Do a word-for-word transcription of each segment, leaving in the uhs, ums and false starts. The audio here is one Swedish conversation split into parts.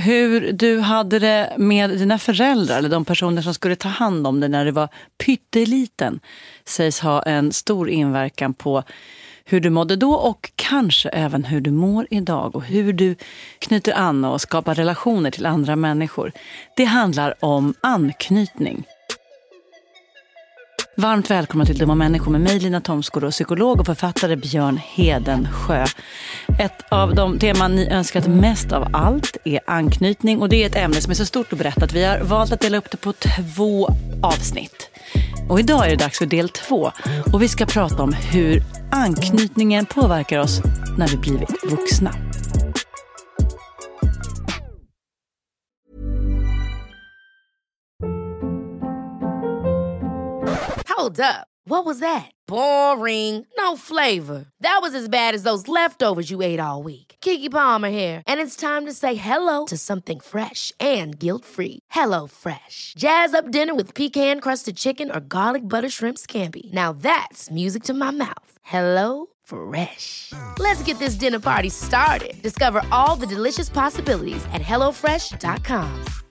hur du hade det med dina föräldrar eller de personer som skulle ta hand om dig när du var pytteliten sägs ha en stor inverkan på hur du mådde då och kanske även hur du mår idag och hur du knyter an och skapar relationer till andra människor. Det handlar om anknytning. Varmt välkomna till Dumma människor med mig, Lina Thomsgård, och psykolog och författare Björn Hedensjö. Ett av de teman ni önskat mest av allt är anknytning, och det är ett ämne som är så stort och brett att vi har valt att dela upp det på två avsnitt. Och idag är det dags för del två, och vi ska prata om hur anknytningen påverkar oss när vi blivit vuxna. Hold up. What was that? Boring. No flavor. That was as bad as those leftovers you ate all week. Keke Palmer here, and it's time to say hello to something fresh and guilt-free. Hello Fresh. Jazz up dinner with pecan-crusted chicken or garlic butter shrimp scampi. Now that's music to my mouth. Hello Fresh. Let's get this dinner party started. Discover all the delicious possibilities at hello fresh dot com.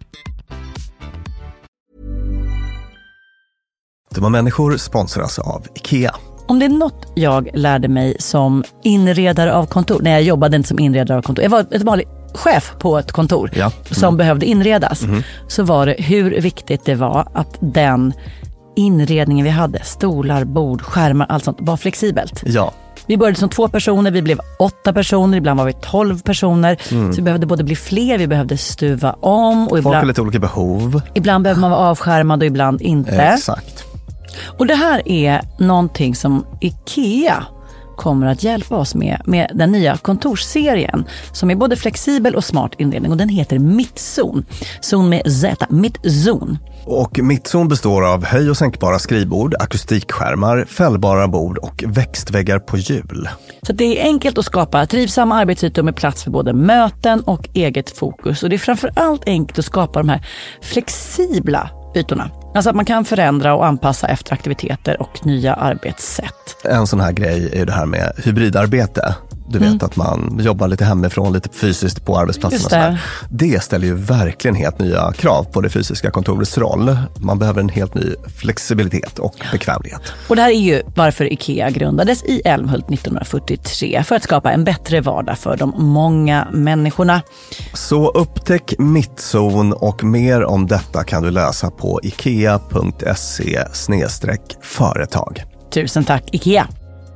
Dumma människor sponsras av IKEA. Om det är något jag lärde mig som inredare av kontor, när jag jobbade inte som inredare av kontor, jag var ett vanlig chef på ett kontor ja. mm. som behövde inredas, mm. så var det hur viktigt det var att den inredningen vi hade, stolar, bord, skärmar, allt sånt, var flexibelt. Ja. Vi började som två personer, vi blev åtta personer, ibland var vi tolv personer. Mm. Så vi behövde både bli fler, vi behövde stuva om. Och folk ibland, har lite olika behov. Ibland behöver man vara avskärmad och ibland inte. Exakt. Och det här är någonting som IKEA kommer att hjälpa oss med, med den nya kontorsserien som är både flexibel och smart inredning, och den heter Mittzon. Zon med Z, Mittzon. Och Mittzon består av höj- och sänkbara skrivbord, akustikskärmar, fällbara bord och växtväggar på hjul. Så det är enkelt att skapa trivsamma arbetsytor med plats för både möten och eget fokus. Och det är framförallt enkelt att skapa de här flexibla ytorna. Alltså att man kan förändra och anpassa efter aktiviteter och nya arbetssätt. En sån här grej är ju det här med hybridarbete. Du vet mm. att man jobbar lite hemifrån, lite fysiskt på arbetsplatsen. Och det. det ställer ju verkligen helt nya krav på det fysiska kontorets roll. Man behöver en helt ny flexibilitet och bekvämlighet. Och det här är ju varför IKEA grundades i Älmhult nittonhundrafyrtiotre, för att skapa en bättre vardag för de många människorna. Så upptäck Mittzon, och mer om detta kan du läsa på ikea punkt se slash företag. Tusen tack IKEA!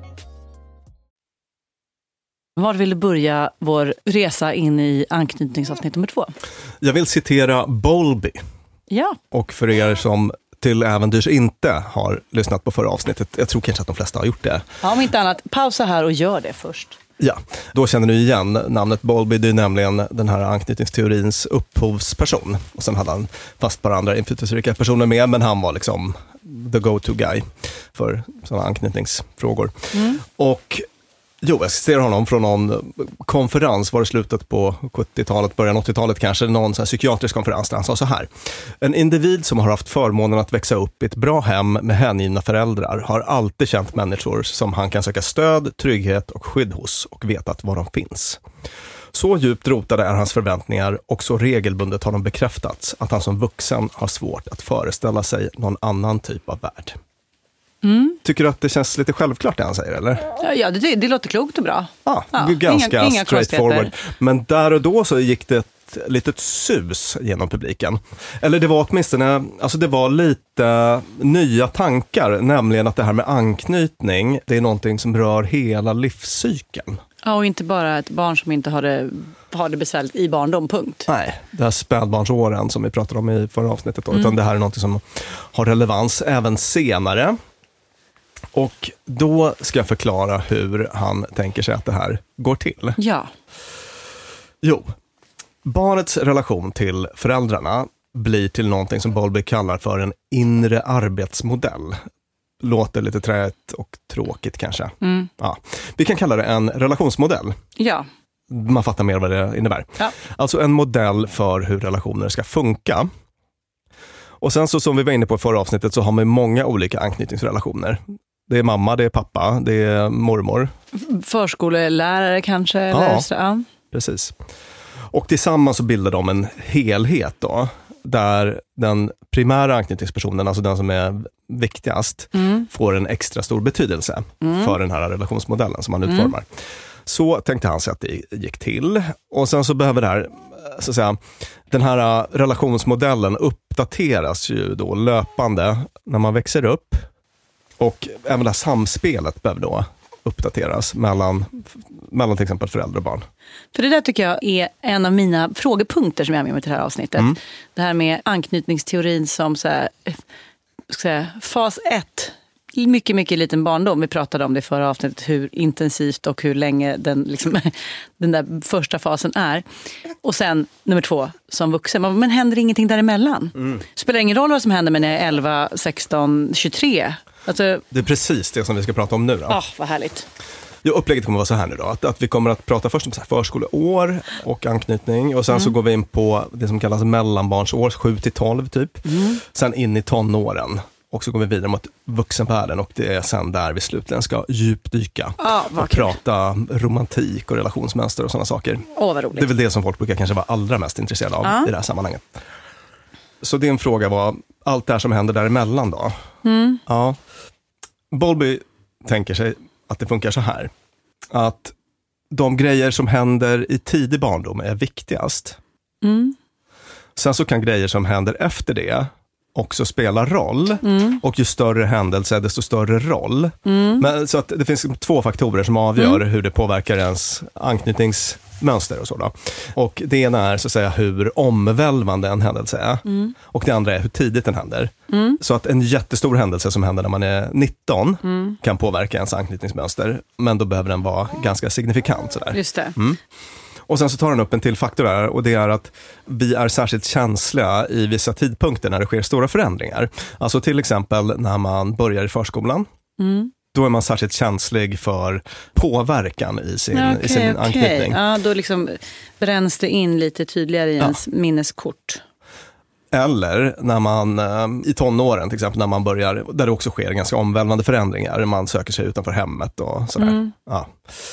Var vill du börja vår resa in i anknytningsavsnitt nummer två? Jag vill citera Bowlby. Ja. Och för er som till äventyrs inte har lyssnat på förra avsnittet, jag tror kanske att de flesta har gjort det. Ja, om inte annat, pausa här och gör det först. Ja, då känner du igen namnet Bowlby. Det är nämligen den här anknytningsteorins upphovsperson. Och sen hade han fast bara andra inflytelserika personer med, men han var liksom the go-to guy för sådana anknytningsfrågor. Mm. Och jo, jag ser honom från någon konferens, var det slutet på sjuttiotalet, början åttiotalet kanske, någon så här psykiatrisk konferens där han sa så här: en individ som har haft förmånen att växa upp i ett bra hem med hängivna föräldrar har alltid känt människor som han kan söka stöd, trygghet och skydd hos och vetat var de finns. Så djupt rotade är hans förväntningar och så regelbundet har de bekräftats att han som vuxen har svårt att föreställa sig någon annan typ av värld. Mm. Tycker du att det känns lite självklart det han säger, eller? Ja, det, det låter klokt och bra. Ah, ja, ganska inga, inga straightforward. Men där och då så gick det ett litet sus genom publiken. Eller det var åtminstone, alltså det var lite nya tankar, nämligen att det här med anknytning, det är någonting som rör hela livscykeln. Ja, och inte bara ett barn som inte har det, har det besvärligt i barndom, punkt. Nej, det här spädbarnsåren som vi pratade om i förra avsnittet då, mm. utan det här är något som har relevans även senare. Och då ska jag förklara hur han tänker sig att det här går till. Ja. Jo, barnets relation till föräldrarna blir till någonting som Bowlby kallar för en inre arbetsmodell. Låter lite träigt och tråkigt kanske. Mm. Ja. Vi kan kalla det en relationsmodell. Ja. Man fattar mer vad det innebär. Ja. Alltså en modell för hur relationer ska funka. Och sen så som vi var inne på i förra avsnittet så har man många olika anknytningsrelationer. Det är mamma, det är pappa, det är mormor. Förskolelärare kanske. Ja, eller så, ja. Precis. Och tillsammans så bildar de en helhet då, där den primära anknytningspersonen, alltså den som är viktigast, mm. får en extra stor betydelse mm. för den här relationsmodellen som man utformar. Mm. Så tänkte han sig att det gick till. Och sen så behöver det här, så att säga, den här relationsmodellen uppdateras ju då löpande när man växer upp. Och även det här samspelet behöver då uppdateras mellan, mellan till exempel föräldrar och barn. För det där tycker jag är en av mina frågepunkter som jag har med mig till det här avsnittet. Mm. Det här med anknytningsteorin som så här, ska säga, fas ett. Mycket, mycket liten barndom. Vi pratade om det i förra avsnittet, hur intensivt och hur länge den, liksom, den där första fasen är. Och sen nummer två, som vuxen. Men händer ingenting däremellan? Mm. Spelar ingen roll vad som händer med när jag är elva, sexton, tjugotre. Alltså, det är precis det som vi ska prata om nu då. Ja, oh, vad härligt. Jo, upplägget kommer att vara så här nu då. Att, att vi kommer att prata först om så här förskoleår och anknytning. Och sen mm. så går vi in på det som kallas mellanbarnsår, sju till tolv typ. Mm. Sen in i tonåren. Och så går vi vidare mot vuxenvärlden och det är sen där vi slutligen ska djupdyka ah, och prata romantik och relationsmönster och sådana saker. Åh, vad roligt. Det är väl det som folk brukar kanske vara allra mest intresserade av ah. i det här sammanhanget. Så din fråga var allt det här som händer däremellan då. Mm. Ja. Bowlby tänker sig att det funkar så här. Att de grejer som händer i tidig barndom är viktigast. Mm. Sen så kan grejer som händer efter det också spelar roll. Mm. Och ju större händelse, desto större roll. Mm. Men, så att det finns två faktorer som avgör mm. hur det påverkar ens anknytningsmönster och så då. Och det ena är så att säga hur omvälvande en händelse är. Mm. Och det andra är hur tidigt den händer. Mm. Så att en jättestor händelse som händer när man är nitton mm. kan påverka ens anknytningsmönster. Men då behöver den vara ganska signifikant sådär. Just det. Mm. Och sen så tar den upp en till faktor här och det är att vi är särskilt känsliga i vissa tidpunkter när det sker stora förändringar. Alltså till exempel när man börjar i förskolan. Mm. Då är man särskilt känslig för påverkan i sin, okay, i sin okay. anknytning. Ja, då liksom bränns det in lite tydligare i ja. ens minneskort. Eller när man i tonåren till exempel, när man börjar, där det också sker ganska omvälvande förändringar. Man söker sig utanför hemmet och sådär. Mm. Ja.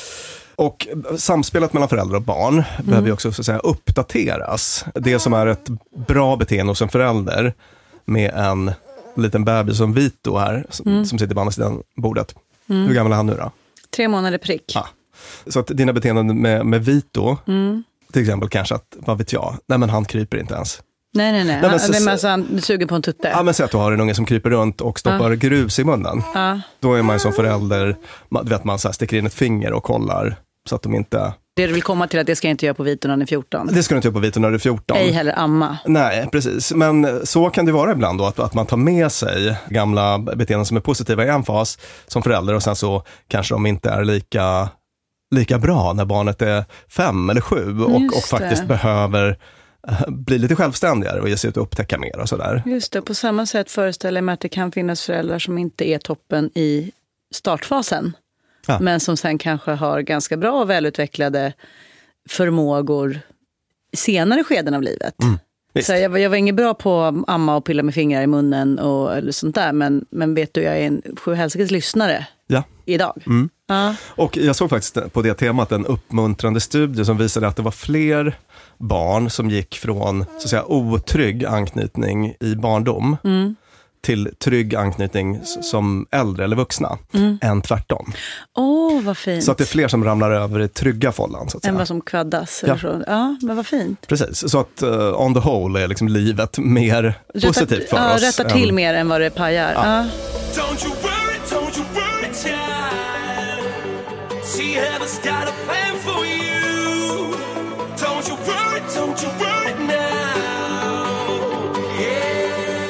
Och samspelet mellan föräldrar och barn mm. behöver ju också så att säga uppdateras. Det som är ett bra beteende hos en förälder med en liten bebis som Vito här, som, mm. som sitter på andra sidan bordet. Mm. Hur gammal är han nu då? Tre månader prick. Ja. Så att dina beteenden med, med Vito, mm. till exempel kanske att, vad vet jag, nej men han kryper inte ens. Nej, nej, nej. nej men, han, alltså, han suger på en tutte. Ja, men säg att du har en unge som kryper runt och stoppar ja. grus i munnen. Ja. Då är man ju som förälder, du vet, man så här sticker in ett finger och kollar så att de inte... Det du vill komma till att det ska jag inte göra på Vito när han är fjorton. Det ska du inte göra på Vito när du är fjorton. Ej heller amma. Nej, precis. Men så kan det vara ibland då, att, att man tar med sig gamla beteenden som är positiva i en fas som förälder och sen så kanske de inte är lika, lika bra när barnet är fem eller sju och, och faktiskt behöver bli lite självständigare och ge sig ut och upptäcka mer och sådär. Just det, på samma sätt föreställer jag mig att det kan finnas föräldrar som inte är toppen i startfasen. Ja. Men som sen kanske har ganska bra och välutvecklade förmågor i senare skeden av livet. Mm, så jag, var, jag var inget bra på att amma och pilla med fingrar i munnen och eller sånt där. Men, men vet du, jag är en sjuhälsikes lyssnare ja. idag. Mm. Ja. Och jag såg faktiskt på det temat en uppmuntrande studie som visade att det var fler barn som gick från så att säga otrygg anknytning i barndom mm. till trygg anknytning som äldre eller vuxna mm. än tvärtom. Åh, oh, vad fint. Så att det är fler som ramlar över i trygga förhållanden. Så att säga. Än vad som kvaddas. Ja. Eller så. Ja, men vad fint. Precis, så att uh, on the whole är liksom livet mer rätta, positivt för ja, oss. Rättar till än... mer än vad det pajar. Ja. Ja. Don't you worry, don't you worry, child. She has got a plan for you. Don't you worry, don't you worry now. Yeah.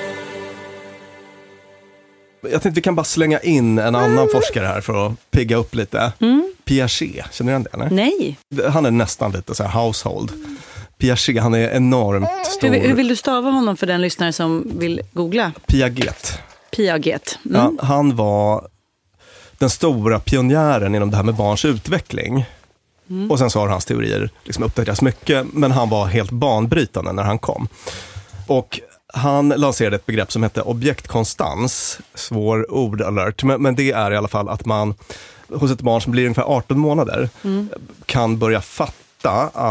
Jag tänkte vi kan bara slänga in en annan mm. forskare här för att pigga upp lite. Mm. Piaget, känner du igen det? Eller? Nej. Han är nästan lite så här household. Piaget, han är enormt stor. Hur, hur vill du stava honom för den lyssnare som vill googla? Piaget. Piaget. Mm. Ja, han var den stora pionjären inom det här med barns utveckling. Mm. Och sen så har hans teorier liksom uppdaterats mycket, men han var helt banbrytande när han kom. Och han lanserade ett begrepp som heter objektkonstans, svår ordalert, men, men det är i alla fall att man hos ett barn som blir ungefär arton månader mm. kan börja fatta att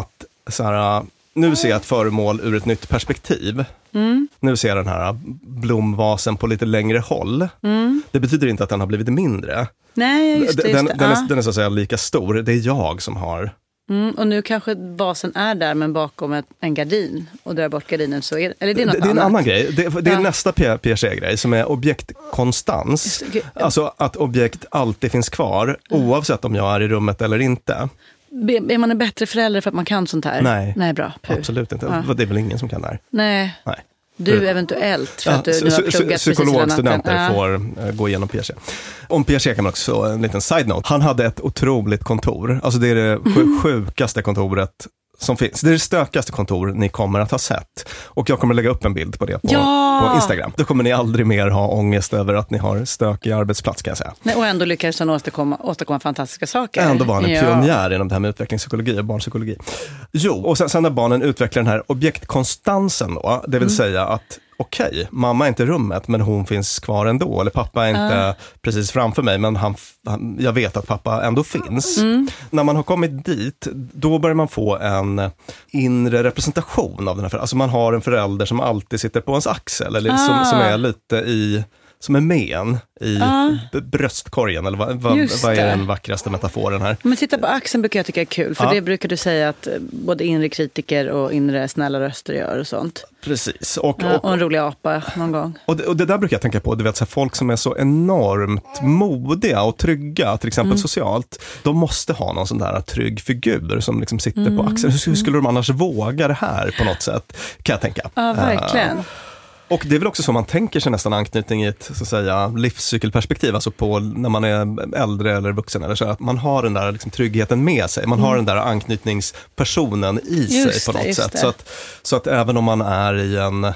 så här, nu ser jag ett föremål ur ett nytt perspektiv. Mm. Nu ser jag den här blomvasen på lite längre håll. Mm. Det betyder inte att den har blivit mindre. Nej, just det. Den, just det. den, Ja. är, den är så att säga lika stor. Det är jag som har... Mm, och nu kanske vasen är där men bakom ett, en gardin och drar bort gardinen så är eller det är något det, det är en annat. annan grej. Det, det är Ja. nästa Piaget-grej som är objektkonstans. Just det. Alltså att objekt alltid finns kvar oavsett om jag är i rummet eller inte. Är man en bättre förälder för att man kan sånt här? Nej, Nej bra. Puh. Absolut inte. Ja. Det är väl ingen som kan det här. Nej. Nej. Du eventuellt för Ja, att du, du har pluggat precis hela natten. psykologstudenter Ja. får uh, gå igenom Piaget. Om Piaget kan man också, en liten side-note. Han hade ett otroligt kontor. Alltså det är det sj- sjukaste kontoret som finns. Det är det stökigaste kontor ni kommer att ha sett. Och jag kommer lägga upp en bild på det på, Ja! på Instagram. Då kommer ni aldrig mer ha ångest över att ni har stökig arbetsplats, kan jag säga. Nej, och ändå lyckades han åstadkomma, åstadkomma fantastiska saker. Ändå var han en Ja. pionjär inom det här med utvecklingspsykologi och barnpsykologi. Jo, och sen, sen när barnen utvecklar den här objektkonstansen då, det vill Mm. säga att okej, okay, mamma är inte i rummet men hon finns kvar ändå. Eller pappa är inte uh. precis framför mig men han, han, jag vet att pappa ändå finns. Mm. När man har kommit dit, då börjar man få en inre representation av den här föräldern. Alltså man har en förälder som alltid sitter på ens axel eller uh. som, som är lite i... som är med en i uh. b- bröstkorgen, eller vad, vad, vad är den vackraste metaforen här? Men titta på axeln brukar jag tycka är kul, för ja. det brukar du säga att både inre kritiker och inre snälla röster gör och sånt. Precis. Och, ja, och, och en rolig apa någon gång. Och det, och det där brukar jag tänka på, du vet, så här, folk som är så enormt modiga och trygga, till exempel mm. socialt, de måste ha någon sån där trygg figur som liksom sitter mm. på axeln. Hur, hur skulle de annars våga det här på något sätt, kan jag tänka. Ja, verkligen. Uh, Och det är väl också så man tänker sig nästan anknytning i ett så att säga, livscykelperspektiv, alltså på när man är äldre eller vuxen, eller så, att man har den där liksom, tryggheten med sig, man mm. har den där anknytningspersonen i just sig på något det, sätt. Så att, så att även om man är i en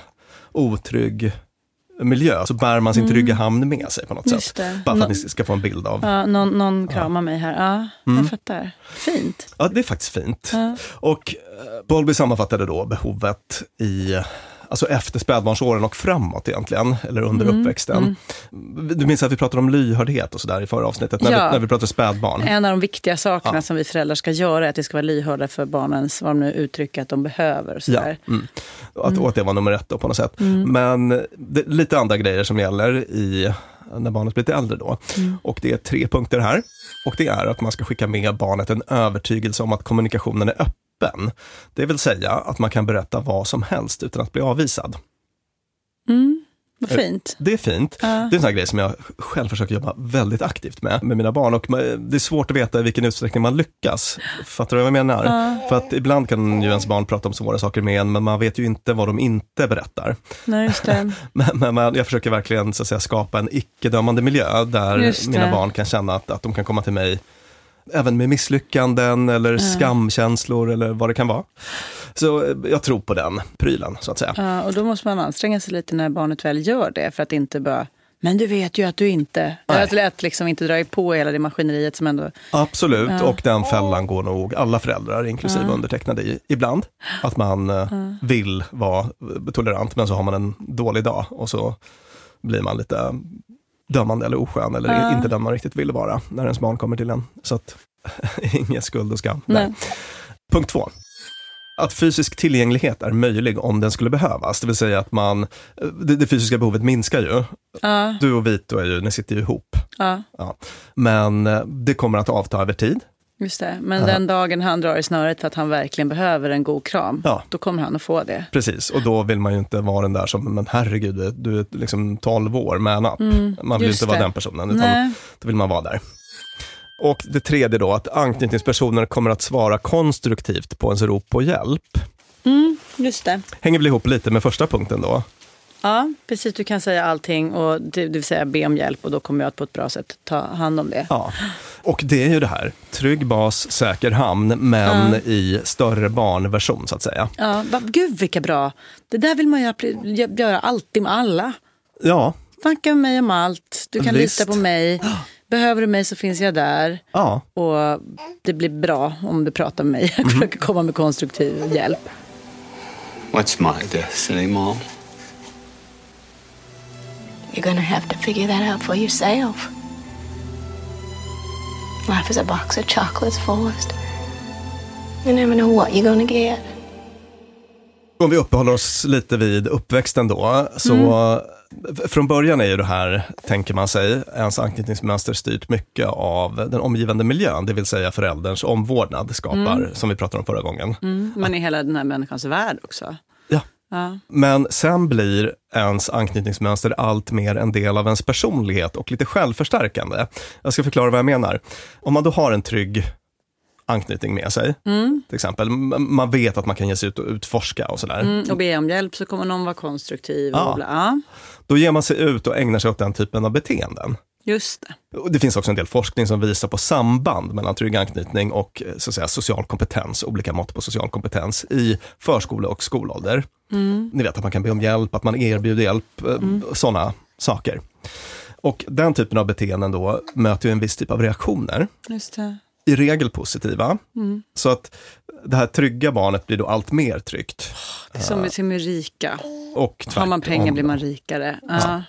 otrygg miljö så bär man sin mm. trygga hamn med sig på något just sätt. Det. Bara för att Nå- ni ska få en bild av. Ja, någon, någon kramar ja. mig här. Ja, mm. jag fattar. Fint. Ja, det är faktiskt fint. Ja. Och uh, Bowlby sammanfattade då behovet i... Alltså efter spädbarnsåren och framåt egentligen, eller under mm, uppväxten. Mm. Du minns att vi pratade om lyhördhet och sådär i förra avsnittet, när, ja. vi, när vi pratade spädbarn. En av de viktiga sakerna ja. som vi föräldrar ska göra är att det ska vara lyhörda för barnens, vad de nu uttrycker att de behöver. Och sådär. Ja. Mm. Att, mm. att det var nummer ett då på något sätt. Mm. Men det, lite andra grejer som gäller i, när barnet blir lite äldre då. Mm. Och det är tre punkter här. Och det är att man ska skicka med barnet en övertygelse om att kommunikationen är öppen. Det vill säga att man kan berätta vad som helst utan att bli avvisad. Mm, vad fint. Det är fint. Uh. Det är en sån här grej som jag själv försöker jobba väldigt aktivt med, med mina barn. Och det är svårt att veta i vilken utsträckning man lyckas. Fattar du vad jag menar? Uh. För att ibland kan ju ens barn prata om svåra saker med en, men man vet ju inte vad de inte berättar. Nej, just det. men, men jag försöker verkligen så att säga, skapa en icke-dömande miljö där mina barn kan känna att, att de kan komma till mig även med misslyckanden eller mm. skamkänslor eller vad det kan vara. Så jag tror på den prylen, så att säga. Ja, och då måste man anstränga sig lite när barnet väl gör det, för att inte bara, men du vet ju att du inte, att, att liksom inte dra på hela det maskineriet som ändå... Absolut, ja. och den fällan går nog alla föräldrar, inklusive ja. undertecknade i, ibland. Att man ja. vill vara tolerant, men så har man en dålig dag och så blir man lite... dömande eller oskön eller uh. inte den man riktigt vill vara när ens barn kommer till en. Så att ingen skuld och skam. Nej. Punkt två. Att fysisk tillgänglighet är möjlig om den skulle behövas. Det vill säga att man, det, det fysiska behovet minskar ju. Uh. Du och Vito är ju, ni sitter ju ihop. Uh. Ja. Men det kommer att avta över tid. Just det, men uh. den dagen han drar i snöret för att han verkligen behöver en god kram, ja. då kommer han att få det. Precis, och då vill man ju inte vara den där som, men herregud, du är, du är liksom tolv år, man up. Mm, man vill inte det. vara den personen, utan Nej. då vill man vara där. Och det tredje då, att anknytningspersoner kommer att svara konstruktivt på ens rop på hjälp. Mm, just det. Hänger väl ihop lite med första punkten då? Ja, precis. Du kan säga allting och det, det vill säga be om hjälp, och då kommer jag att på ett bra sätt ta hand om det. Ja, och det är ju det här. Trygg bas, säker hamn, men ja. i större barnversion så att säga. Ja, va, gud vilka bra. Det där vill man göra, göra alltid med alla. Ja. Snacka med mig om allt. Du kan Visst. lita på mig. Behöver du mig så finns jag där. Ja. Och det blir bra om du pratar med mig. Jag försöker komma med konstruktiv hjälp. What's my destiny, Mom? You're gonna have to figure that out for yourself. Life is a box of chocolates, Forrest. You never know what you're gonna get. Om vi uppehåller oss lite vid uppväxten då, så mm. från början är ju det här, tänker man sig, ens anknytningsmönster styrt mycket av den omgivande miljön, det vill säga förälderns omvårdnad skapar, mm. som vi pratade om förra gången. Mm. Men i hela den här människans värld också. Ja. Ja. Men sen blir ens anknytningsmönster allt mer en del av ens personlighet och lite självförstärkande. Jag ska förklara vad jag menar. Om man då har en trygg anknytning med sig, mm. till exempel, man vet att man kan ge sig ut och utforska och sådär. Mm, och be om hjälp, så kommer någon vara konstruktiv. Ja. Och bla. Ja. Då ger man sig ut och ägnar sig åt den typen av beteenden. Just det. Och det finns också en del forskning som visar på samband mellan trygg anknytning och så att säga, social kompetens, olika mått på social kompetens i förskole- och skolålder. Mm. Ni vet att man kan be om hjälp, att man erbjuder hjälp, mm. sådana saker. Och den typen av beteenden då möter ju en viss typ av reaktioner. Just det. I regel positiva. Mm. Så att det här trygga barnet blir då allt mer tryggt. Det är som med, som med rika. Och tvärtom. Har man pengar blir man rikare. Ja. Ja.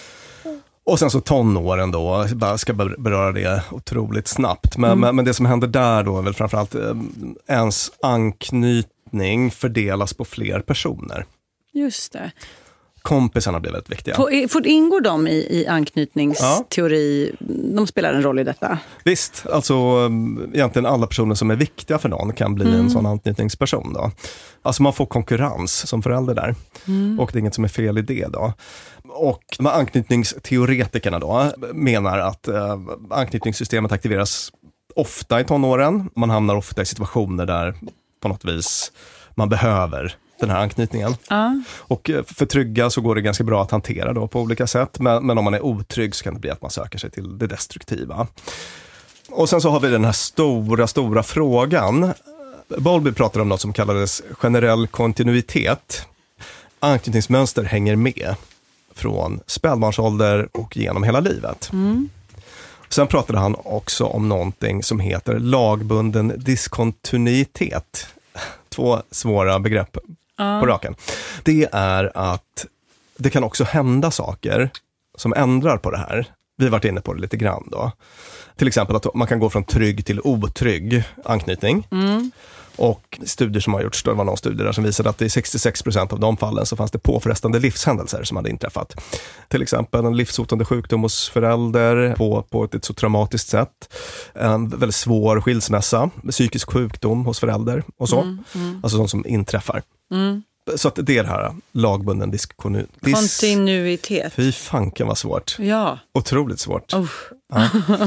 Och sen så tonåren då, jag ska beröra det otroligt snabbt. Men, mm. men det som händer där då är väl framförallt eh, ens anknytning fördelas på fler personer. Just det. Kompisarna blir väldigt viktiga. Får, får ingår de i, i anknytningsteori? Ja. De spelar en roll i detta? Visst, alltså egentligen alla personer som är viktiga för någon kan bli mm. en sån anknytningsperson då. Alltså man får konkurrens som förälder där. Mm. Och det är inget som är fel i det då. Och de anknytningsteoretikerna då menar att eh, anknytningssystemet aktiveras ofta i tonåren. Man hamnar ofta i situationer där på något vis man behöver den här anknytningen. Uh. Och för trygga så går det ganska bra att hantera då på olika sätt. Men, men om man är otrygg så kan det bli att man söker sig till det destruktiva. Och sen så har vi den här stora, stora frågan. Bowlby pratar om något som kallades generell kontinuitet. Anknytningsmönster hänger med från spädbarnsålder och genom hela livet. Mm. Sen pratade han också om någonting som heter lagbunden diskontinuitet. Två svåra begrepp uh. på raken. Det är att det kan också hända saker som ändrar på det här. Vi har varit inne på det lite grann då. Till exempel att man kan gå från trygg till otrygg anknytning. Mm. Och studier som har gjorts, det var någon studie där som visade att i sextiosex procent av de fallen så fanns det påfrestande livshändelser som hade inträffat. Till exempel en livshotande sjukdom hos förälder på, på ett, ett så traumatiskt sätt. En väldigt svår skilsmässa, psykisk sjukdom hos förälder och så. Mm, mm. Alltså sånt som inträffar. Mm. Så att det är det här lagbunden diskonu- dis- kontinuitet. Fy fanken var svårt. Ja. Otroligt svårt. Oh. Ja.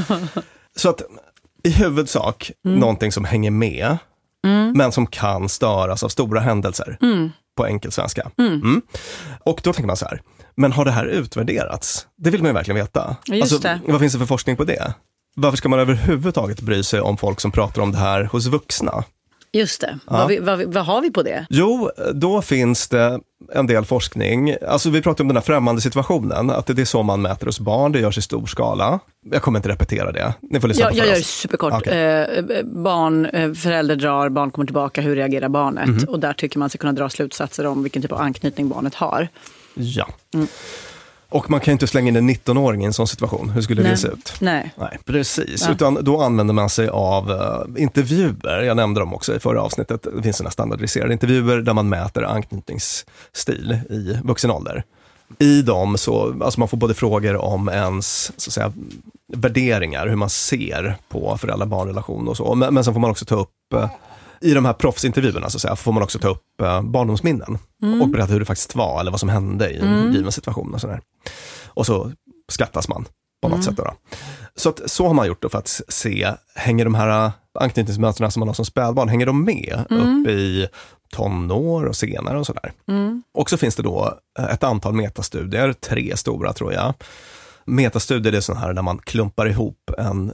Så att i huvudsak mm. någonting som hänger med mm. men som kan störas av stora händelser mm. på enkel svenska. Mm. Mm. Och då tänker man så här, men har det här utvärderats? Det vill man ju verkligen veta. Just alltså, det. Vad finns det för forskning på det? Varför ska man överhuvudtaget bry sig om folk som pratar om det här hos vuxna? Just det. Ja. Vad, vi, vad, vad har vi på det? Jo, då finns det en del forskning. Alltså vi pratar om den här främmande situationen. Att det är så man mäter hos barn. Det görs i stor skala. Jag kommer inte repetera det. Ni får lyssna ja, på jag för gör oss. superkort. Okay. Eh, barn, eh, förälder drar, barn kommer tillbaka. Hur reagerar barnet? Mm-hmm. Och där tycker man ska kunna dra slutsatser om vilken typ av anknytning barnet har. Ja. Mm. Och man kan inte slänga in en nittonåring i en sån situation. Hur skulle Nej. det se ut? Nej. Nej, precis. Ja. Utan då använder man sig av uh, intervjuer. Jag nämnde dem också i förra avsnittet. Det finns såna standardiserade intervjuer där man mäter anknytningsstil i vuxen ålder. I dem så, alltså man får både frågor om ens så att säga, värderingar, hur man ser på föräldrar-barnrelation och så. Men, men så får man också ta upp uh, i de här proffsintervjuerna så att säga, får man också ta upp uh, barndomsminnen mm. och berätta hur det faktiskt var eller vad som hände i en mm. given situation och sådär. Och så skattas man på något mm. sätt då. Så att, så har man gjort då för att se, hänger de här anknytningsmönsterna som man har som spädbarn, hänger de med mm. upp i tonår och senare och sådär. Mm. Och så finns det då ett antal metastudier, tre stora tror jag. Metastudier är sådana här där man klumpar ihop en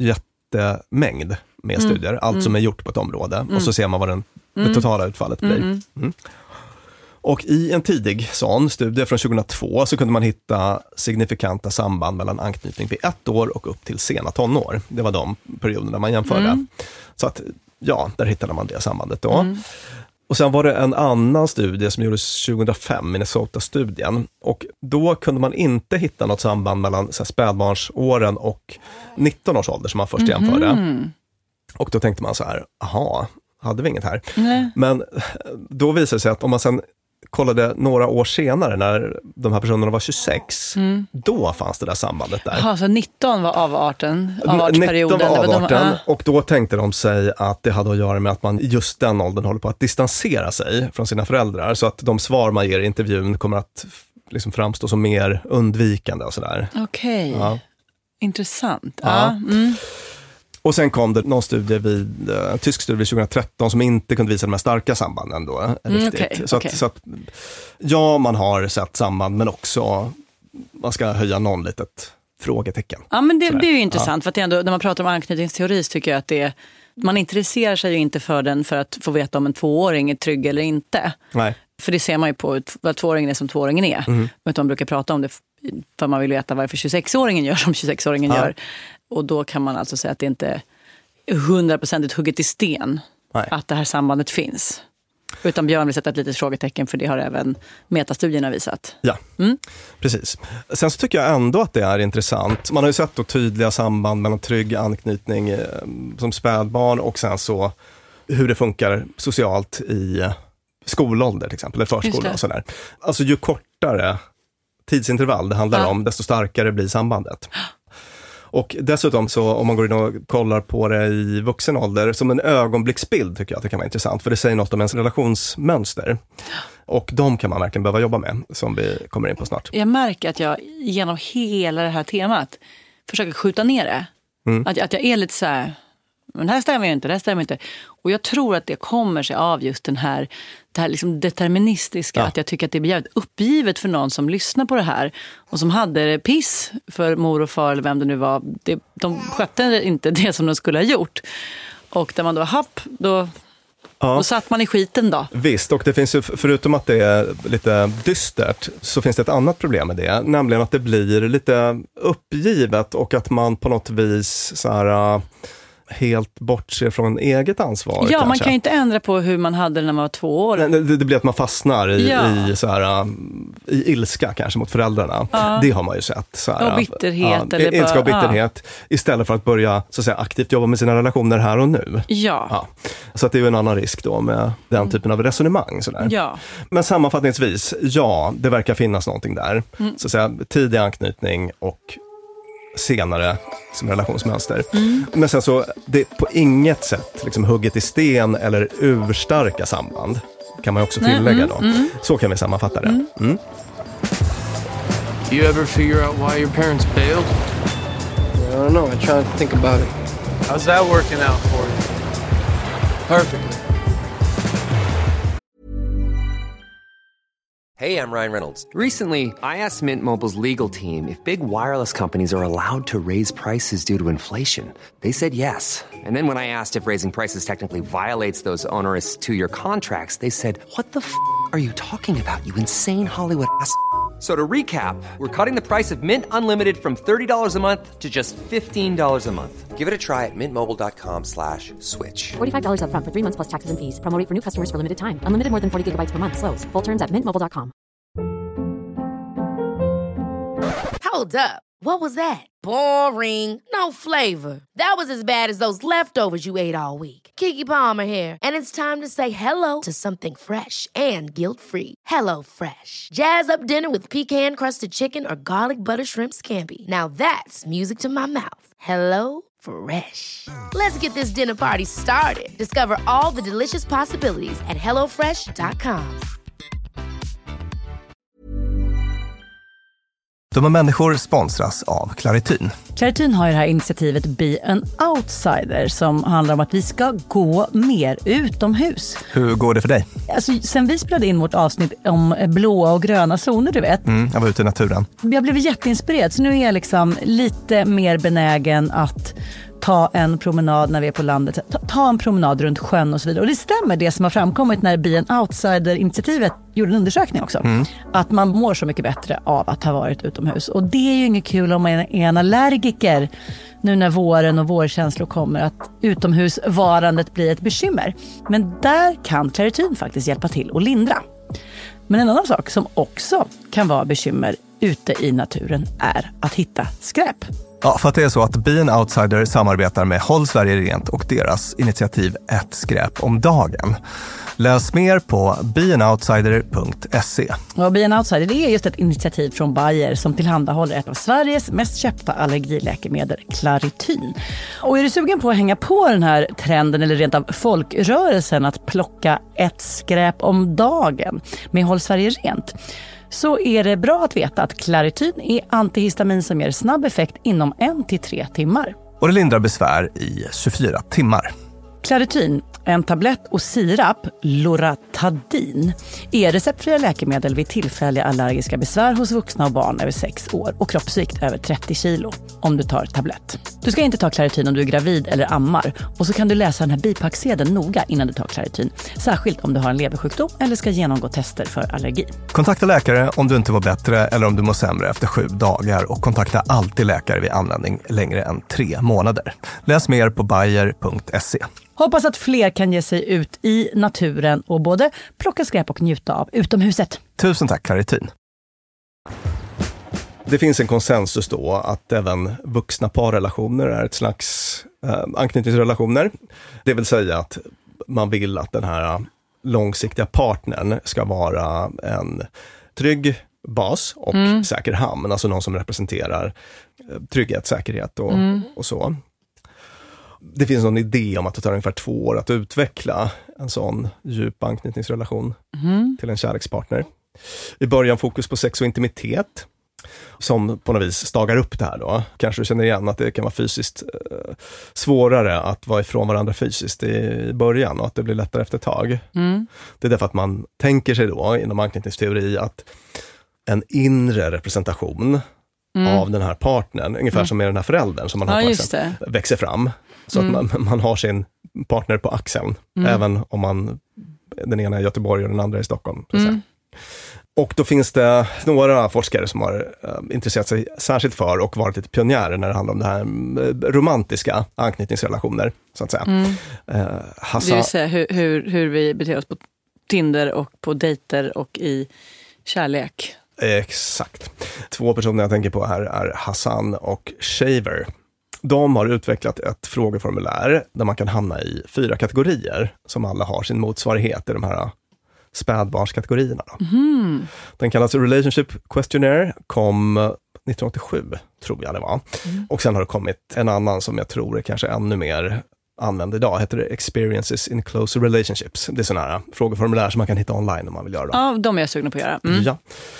jättemängd med mm. studier, allt mm. som är gjort på ett område mm. och så ser man vad den, det totala utfallet blir. Mm. Mm. Och i en tidig sån studie från tjugohundratvå så kunde man hitta signifikanta samband mellan anknytning vid ett år och upp till sena tonår. Det var de perioderna man jämförde. Mm. Så att, ja, där hittade man det sambandet då. Mm. Och sen var det en annan studie som gjordes tjugohundrafem, Minnesota-studien. Och då kunde man inte hitta något samband mellan så här, spädbarnsåren och nitton års ålder som man först jämförde. Mm. Och då tänkte man så här, aha, hade vi inget här. Nej. Men då visade det sig att om man sen kollade några år senare när de här personerna var tjugosex, mm. då fanns det där sambandet där. Jaha, så nitton var avarten, avartsperioden. nitton var avarten, de, och då tänkte de sig att det hade att göra med att man just den åldern håller på att distansera sig från sina föräldrar, så att de svar man ger i intervjun kommer att liksom framstå som mer undvikande och sådär. Okej, okay. Ja. Intressant. Ja. Ja. Mm. Och sen kom det någon studie vid, uh, tysk studie vid tjugohundratretton som inte kunde visa de här starka sambanden då. Mm, riktigt. Okay, så, okay. Att, så att, ja, man har sett samband, men också man ska höja någon litet frågetecken. Ja, men det, det är ju intressant, ja. För att det ändå, när man pratar om anknytningsteori så tycker jag att det, man intresserar sig ju inte för den för att få veta om en tvååring är trygg eller inte. Nej. För det ser man ju på vad tvååringen är som tvååringen är. Mm. Utan man brukar prata om det för man vill veta varför tjugosexåringen gör som tjugosexåringen ja. gör. Och då kan man alltså säga att det inte är hundraprocentigt hugget i sten. Nej. Att det här sambandet finns. Utan Björn vill sätta ett litet frågetecken, för det har även metastudierna visat. Ja, mm. precis. Sen så tycker jag ändå att det är intressant. Man har ju sett då tydliga samband mellan trygg anknytning eh, som spädbarn och sen så hur det funkar socialt i skolålder till exempel, eller förskola och sådär. Alltså ju kortare tidsintervall det handlar ja. om, desto starkare blir sambandet. Och dessutom så om man går in och kollar på det i vuxen ålder som en ögonblicksbild tycker jag att det kan vara intressant, för det säger något om ens relationsmönster. Och de kan man verkligen behöva jobba med, som vi kommer in på snart. Jag märker att jag genom hela det här temat försöker skjuta ner det. Mm. Att, att jag är lite så här, men det här stämmer ju inte, det här stämmer inte. Och jag tror att det kommer sig av just den här, det här liksom deterministiska. Ja. Att jag tycker att det blir jävligt uppgivet för någon som lyssnar på det här. Och som hade piss för mor och far eller vem det nu var. Det, de skötte inte det som de skulle ha gjort. Och där man då happ, då... Ja. Då satt man i skiten då. Visst, och det finns ju, förutom att det är lite dystert, så finns det ett annat problem med det. Nämligen att det blir lite uppgivet och att man på något vis så här... helt bortse från eget ansvar. Ja, kanske. Man kan ju inte ändra på hur man hade det när man var två år. Det, det, det blir att man fastnar i, ja. i, så här, i ilska kanske mot föräldrarna. Ja. Det har man ju sett. Så här, och bitterhet. Ja, eller ilska bara, och bitterhet. Ja. Istället för att börja så att säga, aktivt jobba med sina relationer här och nu. Ja. Ja. Så att det är ju en annan risk då med den mm. typen av resonemang. Så där. Ja. Men sammanfattningsvis, ja, det verkar finnas någonting där. Mm. Så att säga, tidig anknytning och senare som relationsmönster. Mm. Men sen så, det är på inget sätt liksom hugget i sten eller urstarka samband. Kan man också tillägga då. Mm. Mm. Så kan vi sammanfatta det. Mm. Mm. You ever figure out why your parents bailed? I don't know, I try to think about it. How's that working out for you? Perfectly. Hey, I'm Ryan Reynolds. Recently, I asked Mint Mobile's legal team if big wireless companies are allowed to raise prices due to inflation. They said yes. And then when I asked if raising prices technically violates those onerous two-year contracts, they said, what the f*** are you talking about, you insane Hollywood ass f- So to recap, we're cutting the price of Mint Unlimited from thirty dollars a month to just fifteen dollars a month. Give it a try at mintmobile.com slash switch. forty-five dollars up front for three months plus taxes and fees. Promo rate for new customers for limited time. Unlimited more than forty gigabytes per month. Slows full terms at mint mobile dot com. Hold up. What was that? Boring. No flavor. That was as bad as those leftovers you ate all week. Keke Palmer here. And it's time to say hello to something fresh and guilt-free. Hello Fresh. Jazz up dinner with pecan-crusted chicken or garlic butter shrimp scampi. Now that's music to my mouth. Hello Fresh. Let's get this dinner party started. Discover all the delicious possibilities at hello fresh dot com. De här människor sponsras av Clarityn. Clarityn har ju det här initiativet Be an Outsider som handlar om att vi ska gå mer utomhus. Hur går det för dig? Alltså, sen vi spelade in vårt avsnitt om blåa och gröna zoner, du vet. Mm, jag var ute i naturen. Jag blev jätteinspirerad, så nu är jag liksom lite mer benägen att ta en promenad när vi är på landet. Ta, ta en promenad runt sjön och så vidare. Och det stämmer det som har framkommit när Be an Outsider-initiativet gjorde en undersökning också. Mm. Att man mår så mycket bättre av att ha varit utomhus. Och det är ju inget kul om man är en allergiker nu när våren och vårkänslor kommer, att utomhusvarandet blir ett bekymmer. Men där kan Clarityn faktiskt hjälpa till och lindra. Men en annan sak som också kan vara bekymmer ute i naturen är att hitta skräp. Ja, för att det är så att Be an Outsider samarbetar med Håll Sverige Rent och deras initiativ Ett skräp om dagen. Läs mer på be an outsider punkt se. Och Be an Outsider, det är just ett initiativ från Bayer som tillhandahåller ett av Sveriges mest köpta allergiläkemedel, Clarityn. Och är du sugen på att hänga på den här trenden eller rent av folkrörelsen att plocka ett skräp om dagen med Håll Sverige Rent, så är det bra att veta att Clarityn är antihistamin som ger snabb effekt inom en till tre timmar. Och det lindrar besvär i tjugofyra timmar. Clarityn, en tablett och sirap, Loratadin, är receptfria läkemedel vid tillfälliga allergiska besvär hos vuxna och barn över sex år och kroppsvikt över trettio kilo om du tar tablett. Du ska inte ta Clarityn om du är gravid eller ammar, och så kan du läsa den här bipacksedeln noga innan du tar Clarityn, särskilt om du har en leversjukdom eller ska genomgå tester för allergi. Kontakta läkare om du inte var bättre eller om du mår sämre efter sju dagar, och kontakta alltid läkare vid användning längre än tre månader. Läs mer på bayer punkt se. Hoppas att fler kan ge sig ut i naturen och både plocka skräp och njuta av utomhuset. Tusen tack, Clarityn. Det finns en konsensus då att även vuxna parrelationer är ett slags eh, anknytningsrelationer. Det vill säga att man vill att den här långsiktiga partnern ska vara en trygg bas och mm. säker hamn. Alltså någon som representerar trygghet, säkerhet och, mm. och så. Det finns någon idé om att det tar ungefär två år att utveckla en sån djup anknytningsrelation mm. till en kärlekspartner. I början fokus på sex och intimitet som på något vis stagar upp det här då. Kanske du känner igen att det kan vara fysiskt eh, svårare att vara ifrån varandra fysiskt i början och att det blir lättare efter ett tag. Mm. Det är därför att man tänker sig då inom anknytningsteori att en inre representation mm. av den här partnern, ungefär mm. som med den här föräldern som man har ja, på axeln, växer fram. Så mm. att man, man har sin partner på axeln, mm. även om man, den ena är i Göteborg och den andra är i Stockholm. Så att mm. säga. Och då finns det några forskare som har uh, intresserat sig särskilt för och varit lite pionjärer när det handlar om det här uh, romantiska anknytningsrelationer, så att säga. Mm. Uh, Hassa... Det vill säga hur, hur, hur vi beter oss på Tinder och på dejter och i kärlek. Exakt. Två personer jag tänker på här är Hassan och Shaver. De har utvecklat ett frågeformulär där man kan hamna i fyra kategorier som alla har sin motsvarighet i de här spädbarnskategorierna. Mm. Den kallas Relationship Questionnaire, kom nittonhundraåttiosju tror jag det var. Mm. Och sen har det kommit en annan som jag tror är kanske ännu mer använd idag, heter det Experiences in Close Relationships. Det är sådana här frågeformulär som man kan hitta online om man vill göra. Ja, de är jag sugna på att göra. Mm. Ja.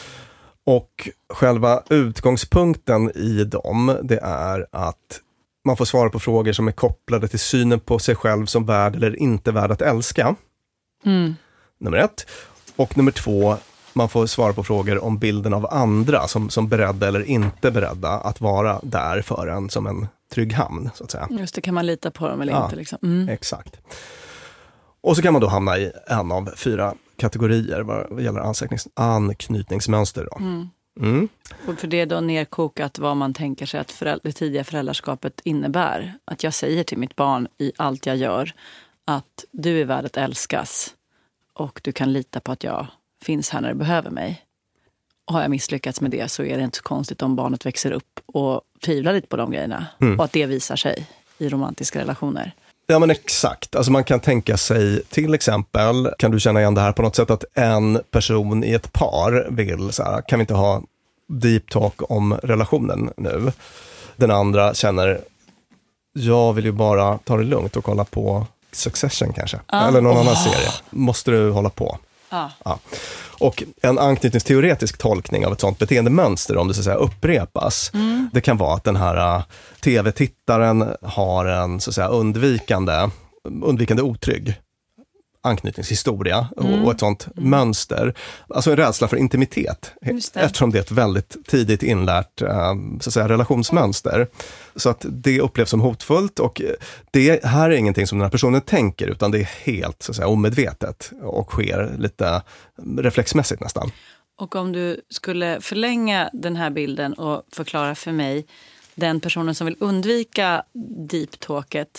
Och själva utgångspunkten i dem, det är att man får svara på frågor som är kopplade till synen på sig själv som värd eller inte värd att älska. Mm. Nummer ett. Och nummer två, man får svara på frågor om bilden av andra som, som beredda eller inte beredda att vara där för en som en trygg hamn, så att säga. Just det, kan man lita på dem eller ja, inte? Liksom. Mm. Exakt. Och så kan man då hamna i en av fyra kategorier vad gäller ansöknings- anknytningsmönster. Då. Mm. Mm. Och för det är då nerkokat vad man tänker sig att föräldrar, det tidiga föräldraskapet innebär. Att jag säger till mitt barn i allt jag gör att du är värd att älskas och du kan lita på att jag finns här när du behöver mig. Och har jag misslyckats med det så är det inte så konstigt om barnet växer upp och tvivlar lite på de grejerna. Mm. Och att det visar sig i romantiska relationer. Ja men exakt, alltså man kan tänka sig till exempel, kan du känna igen det här på något sätt att en person i ett par vill så här, kan vi inte ha deep talk om relationen nu? Den andra känner, jag vill ju bara ta det lugnt och kolla på Succession kanske, ah. eller någon oh. annan serie. Måste du hålla på? Ah. Ja. Och en anknytningsteoretisk tolkning av ett sånt beteendemönster, om det så att säga upprepas, mm. det kan vara att den här uh, tv-tittaren har en så att säga undvikande, undvikande otrygg anknytningshistoria mm. och ett sånt mm. mönster. Alltså en rädsla för intimitet. Det. Eftersom det är ett väldigt tidigt inlärt uh, så att säga, relationsmönster. Så att det upplevs som hotfullt, och det här är ingenting som den här personen tänker, utan det är helt så att säga, omedvetet och sker lite reflexmässigt nästan. Och om du skulle förlänga den här bilden och förklara för mig den personen som vill undvika deep talket,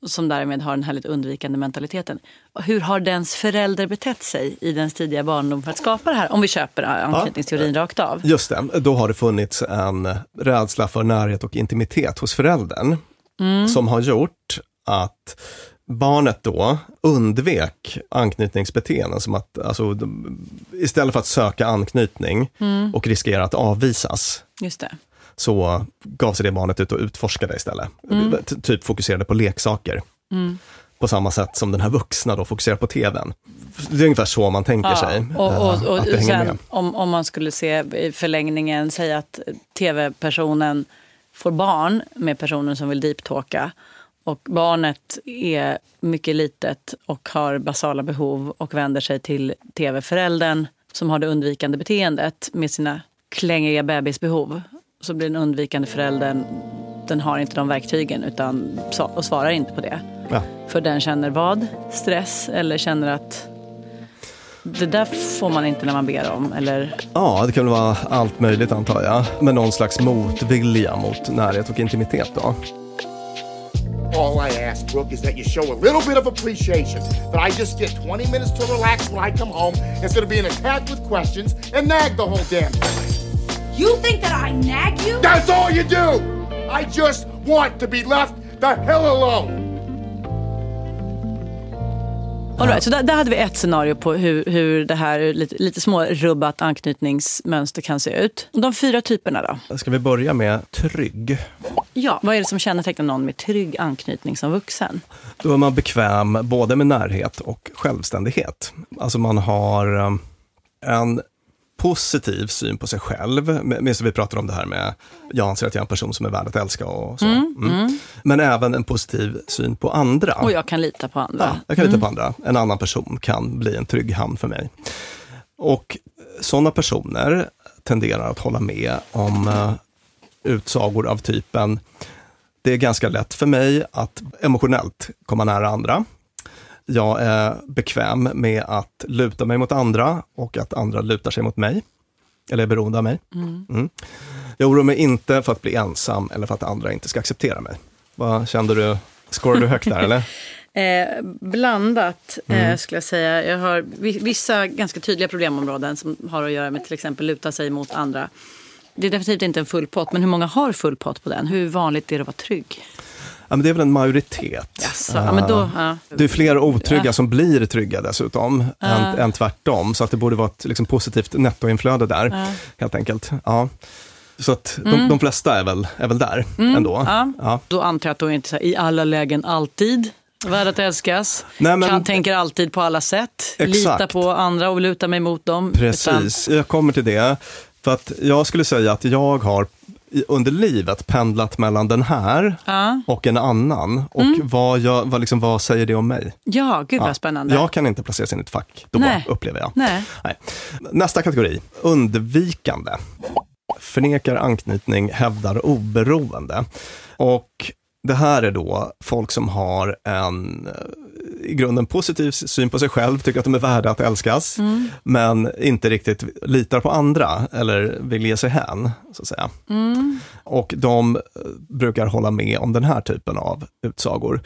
som därmed har den här lite undvikande mentaliteten. Hur har dens förälder betett sig i den tidiga barndom för att skapa det här? Om vi köper anknytningsteorin ja, rakt av. Just det, då har det funnits en rädsla för närhet och intimitet hos föräldern. Mm. Som har gjort att barnet då undvek anknytningsbeteenden. Som att, alltså, istället för att söka anknytning mm. och riskera att avvisas. Just det. Så gav sig det barnet ut och utforskade istället. Mm. Typ fokuserade på leksaker. Mm. På samma sätt som den här vuxna då fokuserar på tvn. Det är ungefär så man tänker ja, sig. Och, och, och, att det hänger med. Om, om man skulle se i förlängningen, säga att tv-personen får barn med personen som vill deeptalka. Och barnet är mycket litet och har basala behov och vänder sig till tv-föräldern som har det undvikande beteendet med sina klängiga bebisbehov. Så blir den undvikande föräldern, den har inte de verktygen utan, och svarar inte på det. Ja. För den känner vad? Stress eller känner att det där får man inte när man ber om? Eller? Ja, det kan väl vara allt möjligt antar jag. Med någon slags motvilja mot närhet och intimitet då. All I ask, Brooke, is that you show a little bit of appreciation. That I just get twenty minutes to relax when I come home instead of being attacked with questions and nag the whole damn time. You think that I nag you? That's all you do! I just want to be left the hell alone! All right, så där, där hade vi ett scenario på hur, hur det här lite, lite små rubbat anknytningsmönster kan se ut. De fyra typerna då? Ska vi börja med trygg? Ja, vad är det som kännetecknar någon med trygg anknytning som vuxen? Då är man bekväm både med närhet och självständighet. Alltså man har en positiv syn på sig själv. Minst vi pratar om det här med jag anser att jag är en person som är värd att älska och så. Mm, mm. Mm. Men även en positiv syn på andra. Och jag kan lita på andra. Ja, jag kan mm. lita på andra. En annan person kan bli en trygg hamn för mig. Och sådana personer tenderar att hålla med om uh, utsagor av typen det är ganska lätt för mig att emotionellt komma nära andra. Jag är bekväm med att luta mig mot andra och att andra lutar sig mot mig. Eller är beroende av mig. Mm. Mm. Jag oroar mig inte för att bli ensam eller för att andra inte ska acceptera mig. Vad kände du? Scorar du högt där eller? Eh, blandat mm. eh, skulle jag säga. Jag har vissa ganska tydliga problemområden som har att göra med till exempel luta sig mot andra. Det är definitivt inte en full pott, men hur många har full pott på den? Hur vanligt är det att vara trygg? Ja, men det är väl en majoritet. Yes, ja, men då, ja. Det är fler otrygga ja. som blir trygga dessutom ja. än, än tvärtom. Så att det borde vara ett liksom, positivt nettoinflöde där, ja. helt enkelt. Ja. Så att de, mm. de flesta är väl, är väl där mm. ändå. Ja. Ja. Då antar jag att de inte så här, i alla lägen alltid värd att älskas. Nej, men, kan tänker alltid på alla sätt. Exakt. Lita på andra och luta mig mot dem. Precis, utan... jag kommer till det. För att jag skulle säga att jag har under livet pendlat mellan den här ja. och en annan. Och mm. vad, jag, vad, liksom, vad säger det om mig? Ja, gud vad ja. spännande. Jag kan inte placeras in i ett fack, då Nej. upplever jag. Nej. Nej. Nästa kategori, undvikande. Förnekar anknytning, hävdar oberoende. Och det här är då folk som har en i grunden positiv syn på sig själv, tycker att de är värda att älskas, mm. men inte riktigt litar på andra eller vill ge sig hän, så att säga. Mm. Och de brukar hålla med om den här typen av utsagor.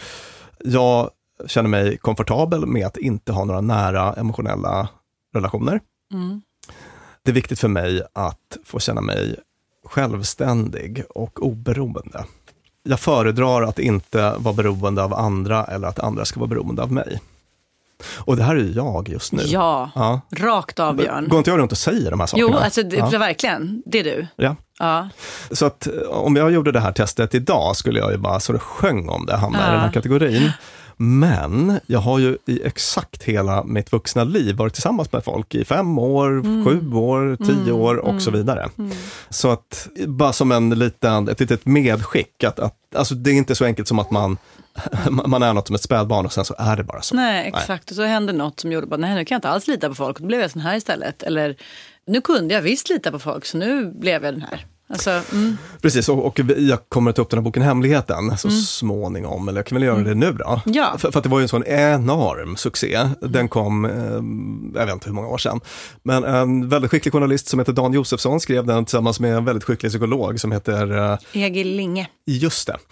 Jag känner mig komfortabel med att inte ha några nära emotionella relationer. Mm. Det är viktigt för mig att få känna mig självständig och oberoende. Jag föredrar att inte vara beroende av andra eller att andra ska vara beroende av mig. Och det här är ju jag just nu. Ja, ja. Rakt av, Björn. Går inte jag runt och säger de här sakerna? Jo, alltså det, ja. verkligen. Det är du. Ja. ja. Så att om jag gjorde det här testet idag skulle jag ju bara så det sjöng om det, hamna ja. i den här kategorin. Men jag har ju i exakt hela mitt vuxna liv varit tillsammans med folk i fem år, mm. sju år, tio mm. år och mm. så vidare. Mm. Så att bara som en liten, ett litet medskick att, att alltså det är inte så enkelt som att man man är något som ett spädbarn och sen så är det bara så. Nej, exakt. Nej. Och så hände något som gjorde bara, nej nu kan jag inte alls lita på folk och då blev jag sån här istället. Eller nu kunde jag visst lita på folk så nu blev jag den här. Alltså, mm. Precis, och, och jag kommer att ta upp den här boken Hemligheten så mm. småningom, eller jag kan väl göra det nu då. Ja. För, för att det var ju en sån enorm succé. Den kom, eh, jag vet inte hur många år sedan. Men en väldigt skicklig journalist som heter Dan Josefsson skrev den tillsammans med en väldigt skicklig psykolog som heter... Eh, Egil Linge. Just det.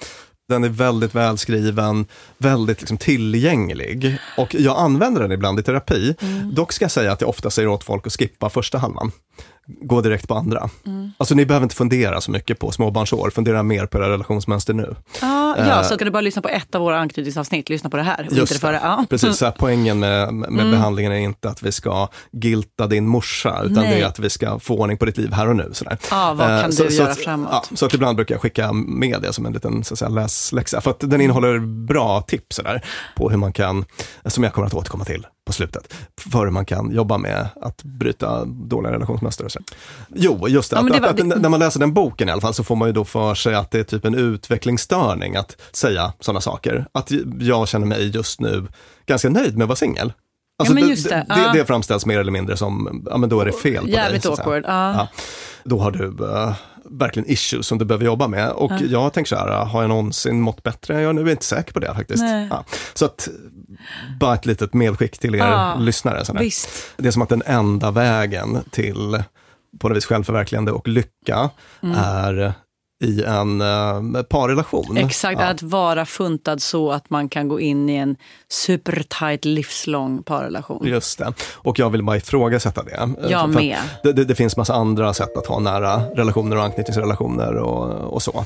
Den är väldigt välskriven, väldigt liksom tillgänglig. Och jag använder den ibland i terapi. Mm. Dock ska jag säga att jag ofta säger åt folk att skippa första halvan. Gå direkt på andra. Mm. Alltså ni behöver inte fundera så mycket på småbarnsår. Fundera mer på era relationsmönster nu. Ah, ja, uh, så kan du bara lyssna på ett av våra anknytningsavsnitt. Lyssna på det här. Just inte det före. Ah. Precis, så här, poängen med, med mm. behandlingen är inte att vi ska gilta din morsa. Utan Nej. det är att vi ska få ordning på ditt liv här och nu. Ja, ah, vad kan uh, du så, göra så att, framåt? Ja, så att ibland brukar jag skicka med det som en liten så att säga, läsläxa. För att den innehåller bra tips så där, på hur man kan, som jag kommer att återkomma till på slutet, för hur man kan jobba med att bryta dåliga relationsmönster. Jo, just det. Ja, att, det var, att, att, det... När man läser den boken i alla fall så får man ju då för sig att det är typ en utvecklingsstörning att säga sådana saker. Att jag känner mig just nu ganska nöjd med att vara singel. Alltså ja, men just det. Det, det, det framställs mer eller mindre som, ja men då är det fel på Jävligt dig. Jävligt awkward. Ja. Ja. Då har du uh, verkligen issues som du behöver jobba med. Och ja. jag tänker så här, har jag någonsin mått bättre? Jag är nu inte säker på det faktiskt. Ja. Så att, bara ett litet medskick till er ja. lyssnare. Så det är som att den enda vägen till på något vis självförverkligande och lycka mm. är i en uh, parrelation. Exakt, ja. att vara funtad så att man kan gå in i en supertight livslång parrelation. Just det. Och jag vill bara ifrågasätta det. Jag med. Det, det, det finns massa andra sätt att ha nära relationer och anknytningsrelationer och, och så.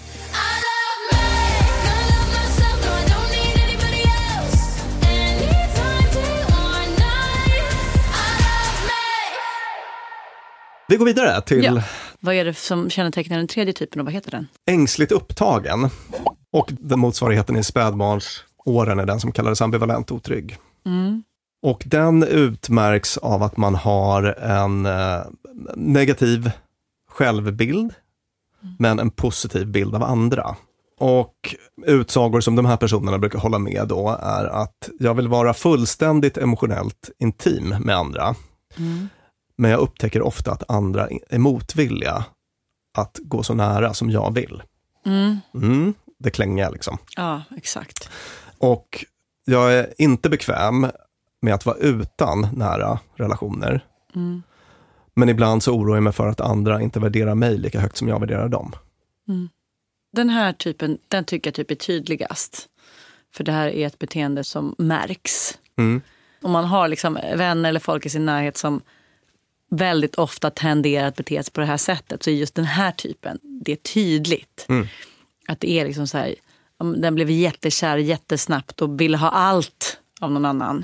Vi går vidare till... Ja. Vad är det som kännetecknar den tredje typen och vad heter den? Ängsligt upptagen. Och den motsvarigheten i spädbarnsåren är den som kallades ambivalent otrygg. Mm. Och den utmärks av att man har en eh, negativ självbild mm. men en positiv bild av andra. Och utsagor som de här personerna brukar hålla med då är att jag vill vara fullständigt emotionellt intim med andra. Mm. Men jag upptäcker ofta att andra är motvilliga att gå så nära som jag vill. Mm. Mm, det klänger liksom. Ja, exakt. Och jag är inte bekväm med att vara utan nära relationer. Mm. Men ibland så oroar jag mig för att andra inte värderar mig lika högt som jag värderar dem. Mm. Den här typen, den tycker jag typ är tydligast. För det här är ett beteende som märks. Mm. Om man har liksom vänner eller folk i sin närhet som väldigt ofta tenderar att bete sig på det här sättet, så är just den här typen, det är tydligt. Mm. Att det är liksom så här, den blev jättekär jättesnabbt och ville ha allt av någon annan.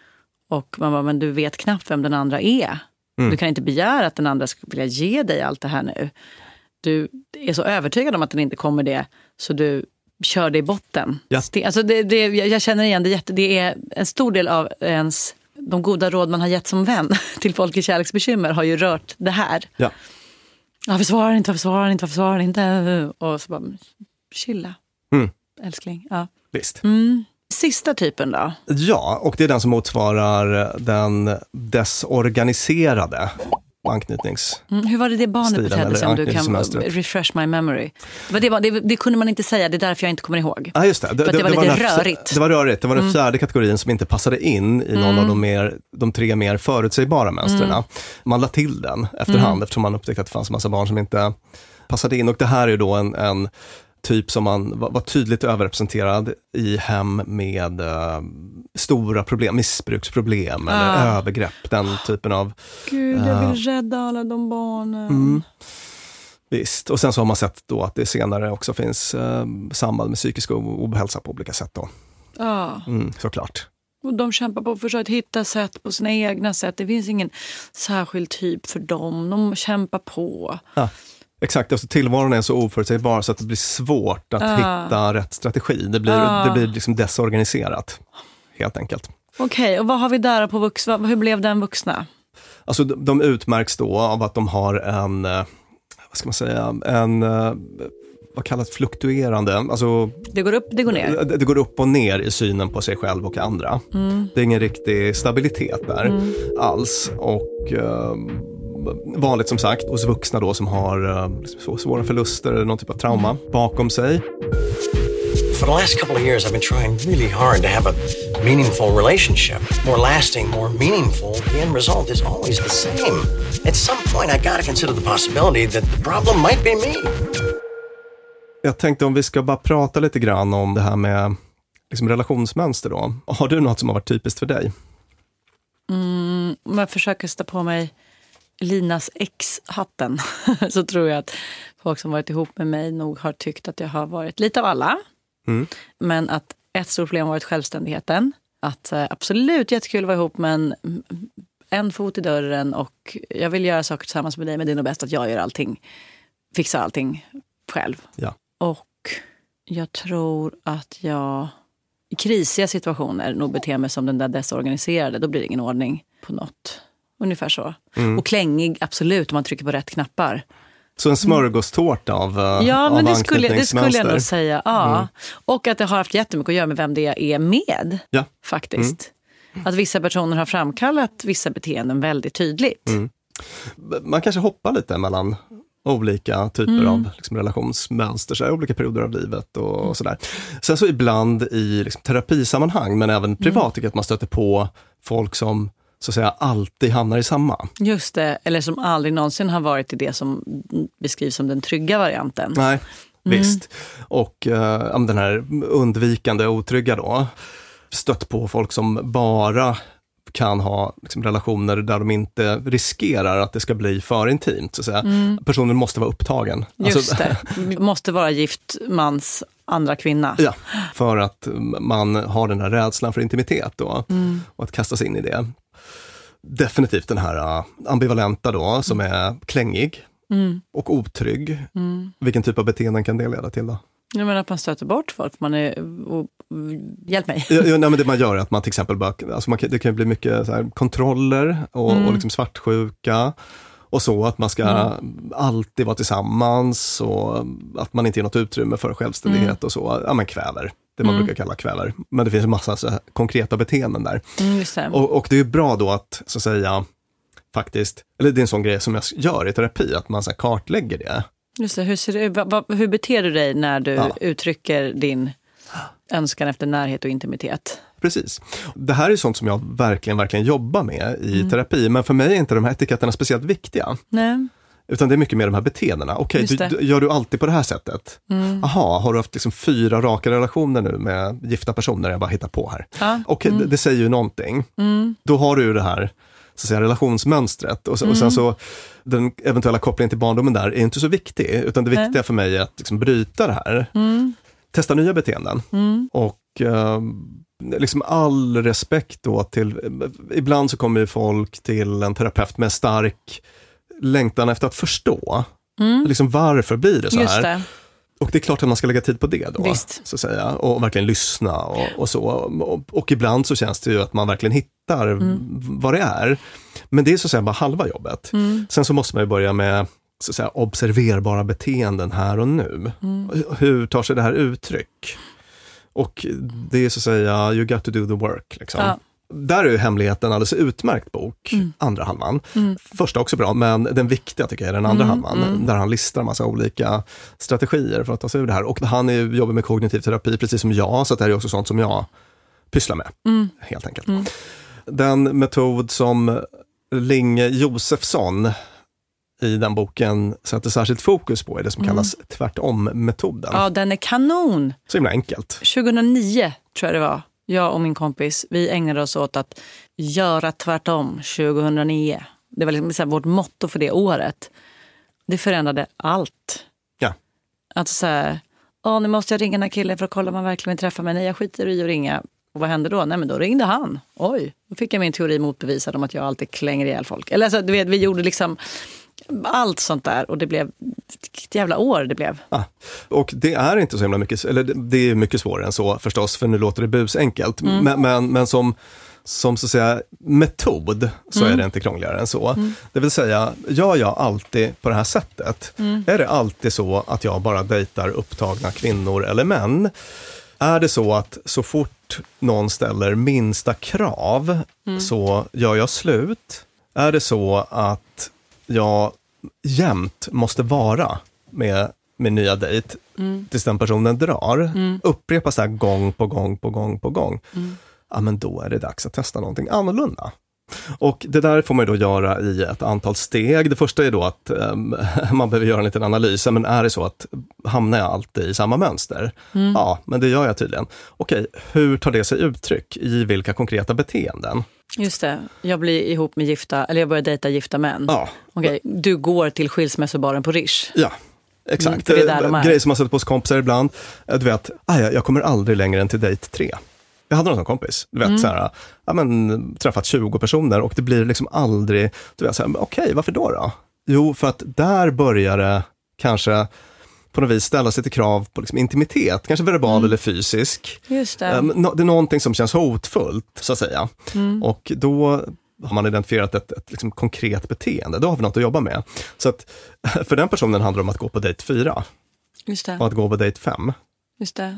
Och man bara, men du vet knappt vem den andra är. Mm. Du kan inte begära att den andra ska vilja ge dig allt det här nu. Du är så övertygad om att den inte kommer det, så du kör det i botten. Ja. Alltså det, det, jag känner igen det jätte, det är en stor del av ens, de goda råd man har gett som vän till folk i kärleksbekymmer har ju rört det här. Ja. Varför svarar inte, varför svarar inte, varför svarar inte? Och så bara, chilla, mm. älskling. Ja. Visst. Mm. Sista typen då? Ja, och det är den som motsvarar den desorganiserade anknytnings. Mm, hur var det det barnet betedde sig, om du kan refresh my memory? Det, var, det, det kunde man inte säga, det är därför jag inte kommer ihåg. Ja, just det. Det, det, det var det lite var rörigt. Det var rörigt, det var den fjärde mm. kategorin som inte passade in i någon mm. av de, mer, de tre mer förutsägbara mönstren. Mm. Man la till den efterhand mm. eftersom man upptäckte att det fanns en massa barn som inte passade in. Och det här är då en, en typ som man var, var tydligt överrepresenterad i hem med uh, stora problem, missbruksproblem ah. eller övergrepp, den typen av... Gud, jag vill uh, rädda alla de barnen. Mm. Visst, och sen så har man sett då att det senare också finns uh, samband med psykisk ohälsa på olika sätt då. Ja. Ah. Mm, såklart. Och de kämpar på att försöka hitta sätt på sina egna sätt. Det finns ingen särskild typ för dem. De kämpar på. Ja. Exakt, alltså tillvaron är så oförutsägbar så att det blir svårt att uh. hitta rätt strategi. Det blir, uh. det blir liksom desorganiserat, helt enkelt. Okej, okay, och vad har vi där på vuxna? Hur blev den vuxna? Alltså de, de utmärks då av att de har en, vad ska man säga, en, vad kallas fluktuerande, alltså... Det går upp, det går ner. Det, det går upp och ner i synen på sig själv och andra. Mm. Det är ingen riktig stabilitet där mm. alls, och... vanligt som sagt hos vuxna då som har uh, svåra förluster eller någon typ av trauma mm. bakom sig. For the last couple of years I've been trying really hard to have a meaningful relationship. More lasting, more meaningful. The end result is always the same. At some point I gotta consider the possibility that the problem might be me. Jag tänkte om vi ska bara prata lite grann om det här med liksom relationsmönster då. Har du något som har varit typiskt för dig? Mm, om jag försöker sätta på mig Linas ex-hatten så tror jag att folk som varit ihop med mig nog har tyckt att jag har varit lite av alla. Mm. Men att ett stort problem har varit självständigheten. Att eh, absolut jättekul att vara ihop, men en fot i dörren och jag vill göra saker tillsammans med dig, men det är nog bäst att jag gör allting, fixar allting själv. Ja. Och jag tror att jag i krisiga situationer nog beter mig som den där desorganiserade. Då blir det ingen ordning på något. Ungefär så. Mm. Och klängig, absolut, om man trycker på rätt knappar. Så en smörgåstårta av Ja, av men det skulle, det skulle jag nog säga. Ja. Mm. Och att det har haft jättemycket att göra med vem det är med. Ja. Faktiskt. Mm. Att vissa personer har framkallat vissa beteenden väldigt tydligt. Mm. Man kanske hoppar lite mellan olika typer mm. av liksom, relationsmönster, så här, olika perioder av livet och, och sådär. Sen så ibland i liksom, terapisammanhang, men även privat, mm. tycker jag att man stöter på folk som så att säga alltid hamnar i samma. Just det, eller som aldrig någonsin har varit i det som beskrivs som den trygga varianten. Nej, mm. visst. Och uh, den här undvikande och otrygga då, stött på folk som bara kan ha liksom, relationer där de inte riskerar att det ska bli för intimt. Så att säga. Mm. Personen måste vara upptagen. Just alltså, det, måste vara gift mans andra kvinna. Ja, för att man har den här rädslan för intimitet då, mm. och att kastas in i det. Definitivt den här uh, ambivalenta då, som mm. är klängig mm. och otrygg. Mm. Vilken typ av beteenden kan det leda till då? Jag menar att man stöter bort folk. Man är, och, hjälp mig. Ja, ja, nej, men det man gör är att man till exempel bara, alltså man kan, det kan ju bli mycket så här, kontroller och, mm. och liksom svartsjuka. Och så att man ska mm. alltid vara tillsammans och att man inte ger något utrymme för självständighet mm. och så. Ja, men kväver. Det man mm. brukar kalla kväver. Men det finns en massa så här, konkreta beteenden där. Mm, just det. Och, och det är bra då att, så att säga, faktiskt, eller det är en sån grej som jag gör i terapi, att man så här, kartlägger det. Just det. Hur, ser du, va, va, hur beter du dig när du ja. uttrycker din önskan efter närhet och intimitet? Precis. Det här är sånt som jag verkligen, verkligen jobbar med i mm. terapi. Men för mig är inte de här etiketterna speciellt viktiga. Nej. Utan det är mycket mer de här beteendena. Okej, okay, du, gör du alltid på det här sättet? Mm. Aha, har du haft liksom fyra raka relationer nu med gifta personer? Jag bara hittar på här. Ja. Okej, okay, mm. det, det säger ju någonting. Mm. Då har du ju det här, så att säga, relationsmönstret. Och, så, mm. och sen så, den eventuella kopplingen till barndomen där är inte så viktig. Utan det viktiga Nej. för mig är att liksom bryta det här. Mm. Testa nya beteenden. Mm. Och eh, liksom all respekt då till, ibland så kommer ju folk till en terapeut med stark längtan efter att förstå. Mm. Liksom varför blir det så Just här? Det. Och det är klart att man ska lägga tid på det då. Visst. Så att säga. Och verkligen lyssna och, och så. Och, och ibland så känns det ju att man verkligen hittar mm. vad det är. Men det är så att säga bara halva jobbet. Mm. Sen så måste man ju börja med så att säga observerbara beteenden här och nu. Mm. Hur tar sig det här uttryck? Och det är så att säga you got to do the work liksom. Ja. Där är ju Hemligheten alldeles utmärkt bok, mm. andra halvan. Mm. Första också bra, men den viktiga tycker jag är den andra mm. halvan. Mm. Där han listar en massa olika strategier för att ta sig ur det här. Och han är, jobbar med kognitiv terapi precis som jag, så det här är också sånt som jag pysslar med, mm. helt enkelt. Mm. Den metod som Linge Josefsson i den boken sätter särskilt fokus på är det som mm. kallas tvärtom-metoden. Ja, den är kanon. Så himla enkelt. tjugohundranio tror jag det var. Jag och min kompis, vi ägnade oss åt att göra tvärtom tjugohundranio. Det var liksom så här vårt motto för det året. Det förändrade allt. Ja. Att så här, åh, nu måste jag ringa den här killen för att kolla om han verkligen vill träffa mig. Nej, jag skiter i att ringa. Och vad hände då? Nej, men då ringde han. Oj, då fick jag min teori motbevisad om att jag alltid klänger ihjäl folk. Eller alltså, du vet, vi gjorde liksom allt sånt där och det blev ett jävla år det blev. Ah, och det är inte så himla mycket, eller det är mycket svårare än så förstås, för nu låter det busenkelt. Mm. Men, men, men som, som så att säga metod så mm. är det inte krångligare än så. Mm. Det vill säga, gör jag alltid på det här sättet? Mm. Är det alltid så att jag bara dejtar upptagna kvinnor eller män? Är det så att så fort någon ställer minsta krav mm. så gör jag slut? Är det så att jag jämt måste vara med min nya dejt mm. tills den personen drar. Mm. Upprepa så här gång på gång på gång på gång. Mm. Ja, men då är det dags att testa någonting annorlunda. Och det där får man ju då göra i ett antal steg. Det första är då att um, man behöver göra en liten analys. Men är det så att hamnar jag alltid i samma mönster? Mm. Ja, men det gör jag tydligen. Okej, hur tar det sig uttryck? I vilka konkreta beteenden? Just det, jag blir ihop med gifta, eller jag börjar dejta gifta män. Ja. Okej, du går till skilsmässobaren på Rish. Ja. Exakt, mm, det är där de är. Grejer som man sätter på hos kompisar ibland. Du vet, jag kommer aldrig längre än till dejt tre. Jag hade någon som kompis, du vet, mm. så här, ja, men, träffat tjugo personer och det blir liksom aldrig, du vet, så här, okej, okay, varför då då? Jo, för att där börjar det kanske på något vis ställa sig till krav på liksom intimitet, kanske verbal mm. eller fysisk. Just det. Um, no, det är någonting som känns hotfullt, så att säga. Mm. Och då har man identifierat ett, ett liksom konkret beteende. Då har vi något att jobba med. Så att för den personen handlar det om att gå på dejt fyra. Just det. Och att gå på dejt fem. Just det.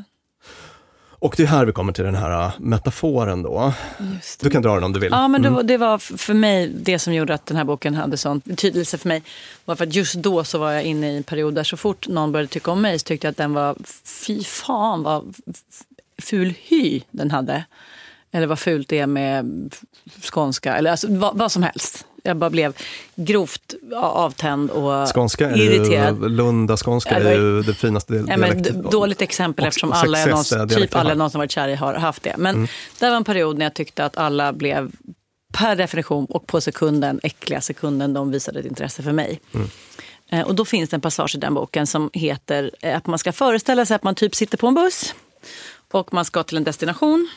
Och det är här vi kommer till den här metaforen då. Just det. Du kan dra den om du vill. Ja, men det var, det var för mig det som gjorde att den här boken hade sån betydelse för mig. Var för att just då så var jag inne i en period där så fort någon började tycka om mig så tyckte jag att den var, fy fan vad ful hy den hade. Eller vad fult det är med skånska. Eller alltså, vad, vad som helst. Jag bara blev grovt avtänd och skånska är irriterad. Ju, Lunda skånska är ju det finaste dialektet. Ja, dåligt exempel och, eftersom alla jag någonsin, typ alla någon som varit kär i har haft det. Men mm. det var en period när jag tyckte att alla blev per definition och på sekunden, äckliga sekunden, de visade ett intresse för mig. Mm. Och då finns det en passage i den boken som heter att man ska föreställa sig att man typ sitter på en buss och man ska till en destination.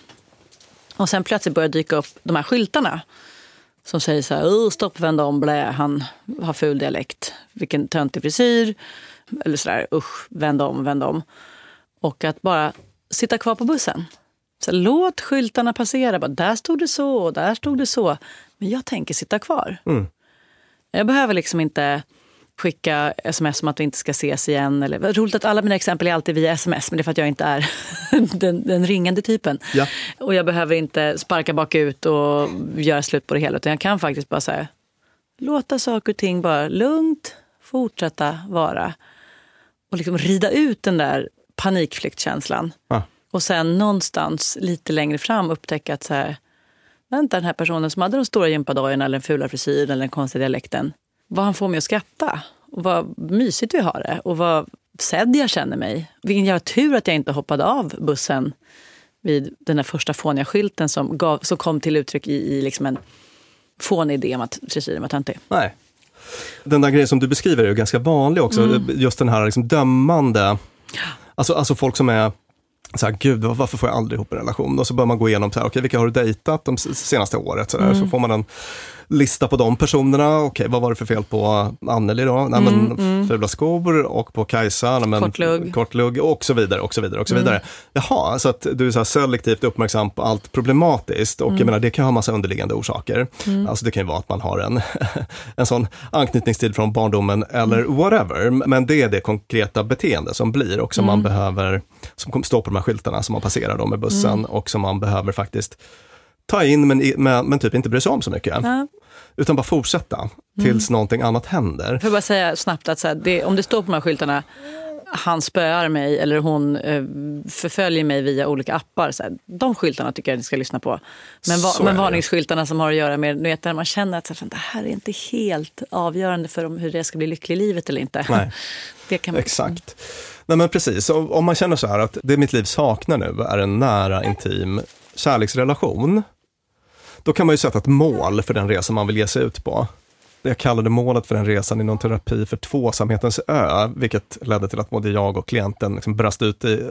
Och sen plötsligt börjar dyka upp de här skyltarna som säger så här, stopp, vänd om, blä, han har ful dialekt, vilken töntig frisyr, eller sådär, usch, vänd om, vänd om. Och att bara sitta kvar på bussen. Så låt skyltarna passera, bara, där stod det så, och där stod det så. Men jag tänker sitta kvar. Mm. Jag behöver liksom inte skicka sms om att vi inte ska ses igen. Eller, roligt att alla mina exempel är alltid via sms, men det är för att jag inte är den, den ringande typen. Ja. Och jag behöver inte sparka bakut och göra slut på det hela, utan jag kan faktiskt bara säga, låta saker och ting bara lugnt fortsätta vara. Och liksom rida ut den där panikflyktkänslan. Ja. Och sen någonstans lite längre fram upptäcka att så här, vänta, den här personen som hade de stora gympadojorna eller den fula frisyren eller den konstiga dialekten, vad han får mig att skratta och vad mysigt vi har det och vad sedd jag känner mig. Vilken jävla tur att jag inte hoppade av bussen vid den där första fåniga skylten som, gav, som kom till uttryck i, i liksom en fånig idé om att frisyren var töntig. Nej. Den där grejen som du beskriver är ju ganska vanlig också. Mm. Just den här liksom dömande, alltså, alltså folk som är så här, gud, varför får jag aldrig ihop en relation? Och så börjar man gå igenom så här, okej, vilka har du dejtat de senaste året? Så, där. Mm. Så får man en lista på de personerna. Okej, vad var det för fel på Anneli då? Nej, men mm, mm. fula skor, och på Kajsa, men kortlugg. kortlugg och så vidare och så vidare och så vidare. Mm. Jaha, så att du är så här selektivt uppmärksam på allt problematiskt, och mm. jag menar, det kan ha massa underliggande orsaker. Mm. Alltså det kan ju vara att man har en en sån anknytningstid från barndomen eller mm. whatever, men det är det konkreta beteende som blir och som mm. man behöver, som står på de här skyltarna som man passerar då med bussen mm. och som man behöver faktiskt ta in, men, men, men typ inte bry sig om så mycket. Ja. Utan bara fortsätta tills mm. någonting annat händer. Får bara säga snabbt att så här, det, om det står på de här skyltarna, han spöar mig eller hon eh, förföljer mig via olika appar. Så här, de skyltarna tycker jag ni ska lyssna på. Men, va, men varningsskyltarna som har att göra med, nu vet jag, man känner att så här, det här är inte helt avgörande för om, hur det ska bli lycklig i livet eller inte. Nej. Det kan man... Exakt. Nej, men precis. Om man känner så här att det mitt liv saknar nu är en nära, intim kärleksrelation, då kan man ju sätta ett mål för den resa man vill ge sig ut på. Jag kallade målet för den resan inom terapi för tvåsamhetens ö, vilket ledde till att både jag och klienten liksom brast ut i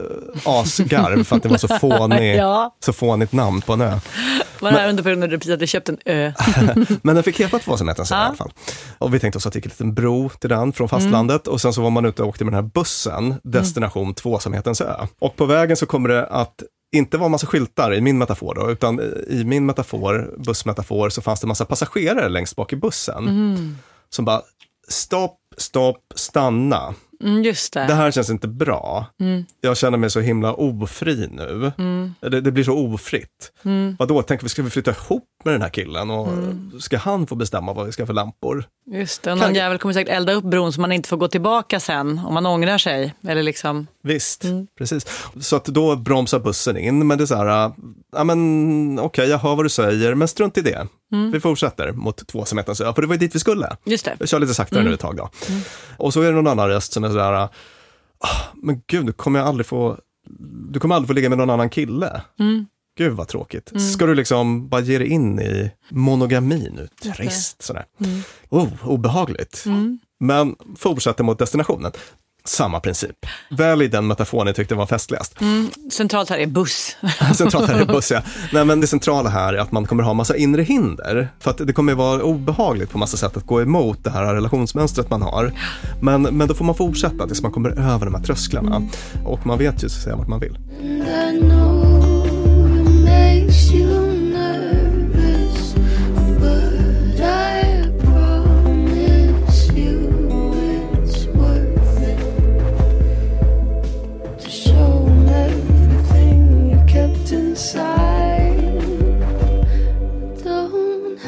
asgarv för att det var så, fånig, ja. så fånigt namn på en ö. Man är under perioden när du hade köpt en ö. Men den fick heta tvåsamhetens ö ja. i alla fall. Och vi tänkte oss att det gick en liten bro till den från fastlandet mm. och sen så var man ute och åkte med den här bussen, destination mm. tvåsamhetens ö. Och på vägen så kommer det att inte var en massa skyltar i min metafor då, utan i min metafor, bussmetafor, så fanns det en massa passagerare längst bak i bussen. Mm. Som bara, stopp, stopp, stanna. Mm, just det. Det här känns inte bra. Mm. Jag känner mig så himla ofri nu. Mm. Det, det blir så ofritt. Mm. Vadå, tänker vi, ska vi flytta ihop med den här killen och mm. ska han få bestämma vad vi ska för lampor? Just det, och någon kan... jävel kommer säkert elda upp bron så man inte får gå tillbaka sen om man ångrar sig. Eller liksom... Visst, mm. precis. Så att då bromsar bussen in, men det är så här, ja men okej, okay, jag hör vad du säger, men strunt i det. Mm. Vi fortsätter mot två Semetansö, för det var ju dit vi skulle. Just det. Vi kör lite saktare mm. nu ett tag då. Mm. Och så är det någon annan röst som är så här, oh, men gud, du kommer jag aldrig få, du kommer aldrig få ligga med någon annan kille. Mm. Gud vad tråkigt. Mm. Ska du liksom bara ge dig in i monogami nu? Trist sådär. Mm. Oh, obehagligt. Mm. Men fortsätter mot destinationen. Samma princip. Väl i den metaforen jag tyckte var festligast. Mm. Centralt här är buss. Centralt här är buss, ja. Nej, men det centrala här är att man kommer ha massa inre hinder. För att det kommer vara obehagligt på massa sätt att gå emot det här relationsmönstret man har. Men, men då får man fortsätta tills man kommer över de här trösklarna. Mm. Och man vet ju så att säga vart man vill. Makes you nervous, but I promise you it's worth it to show everything you kept inside. Don't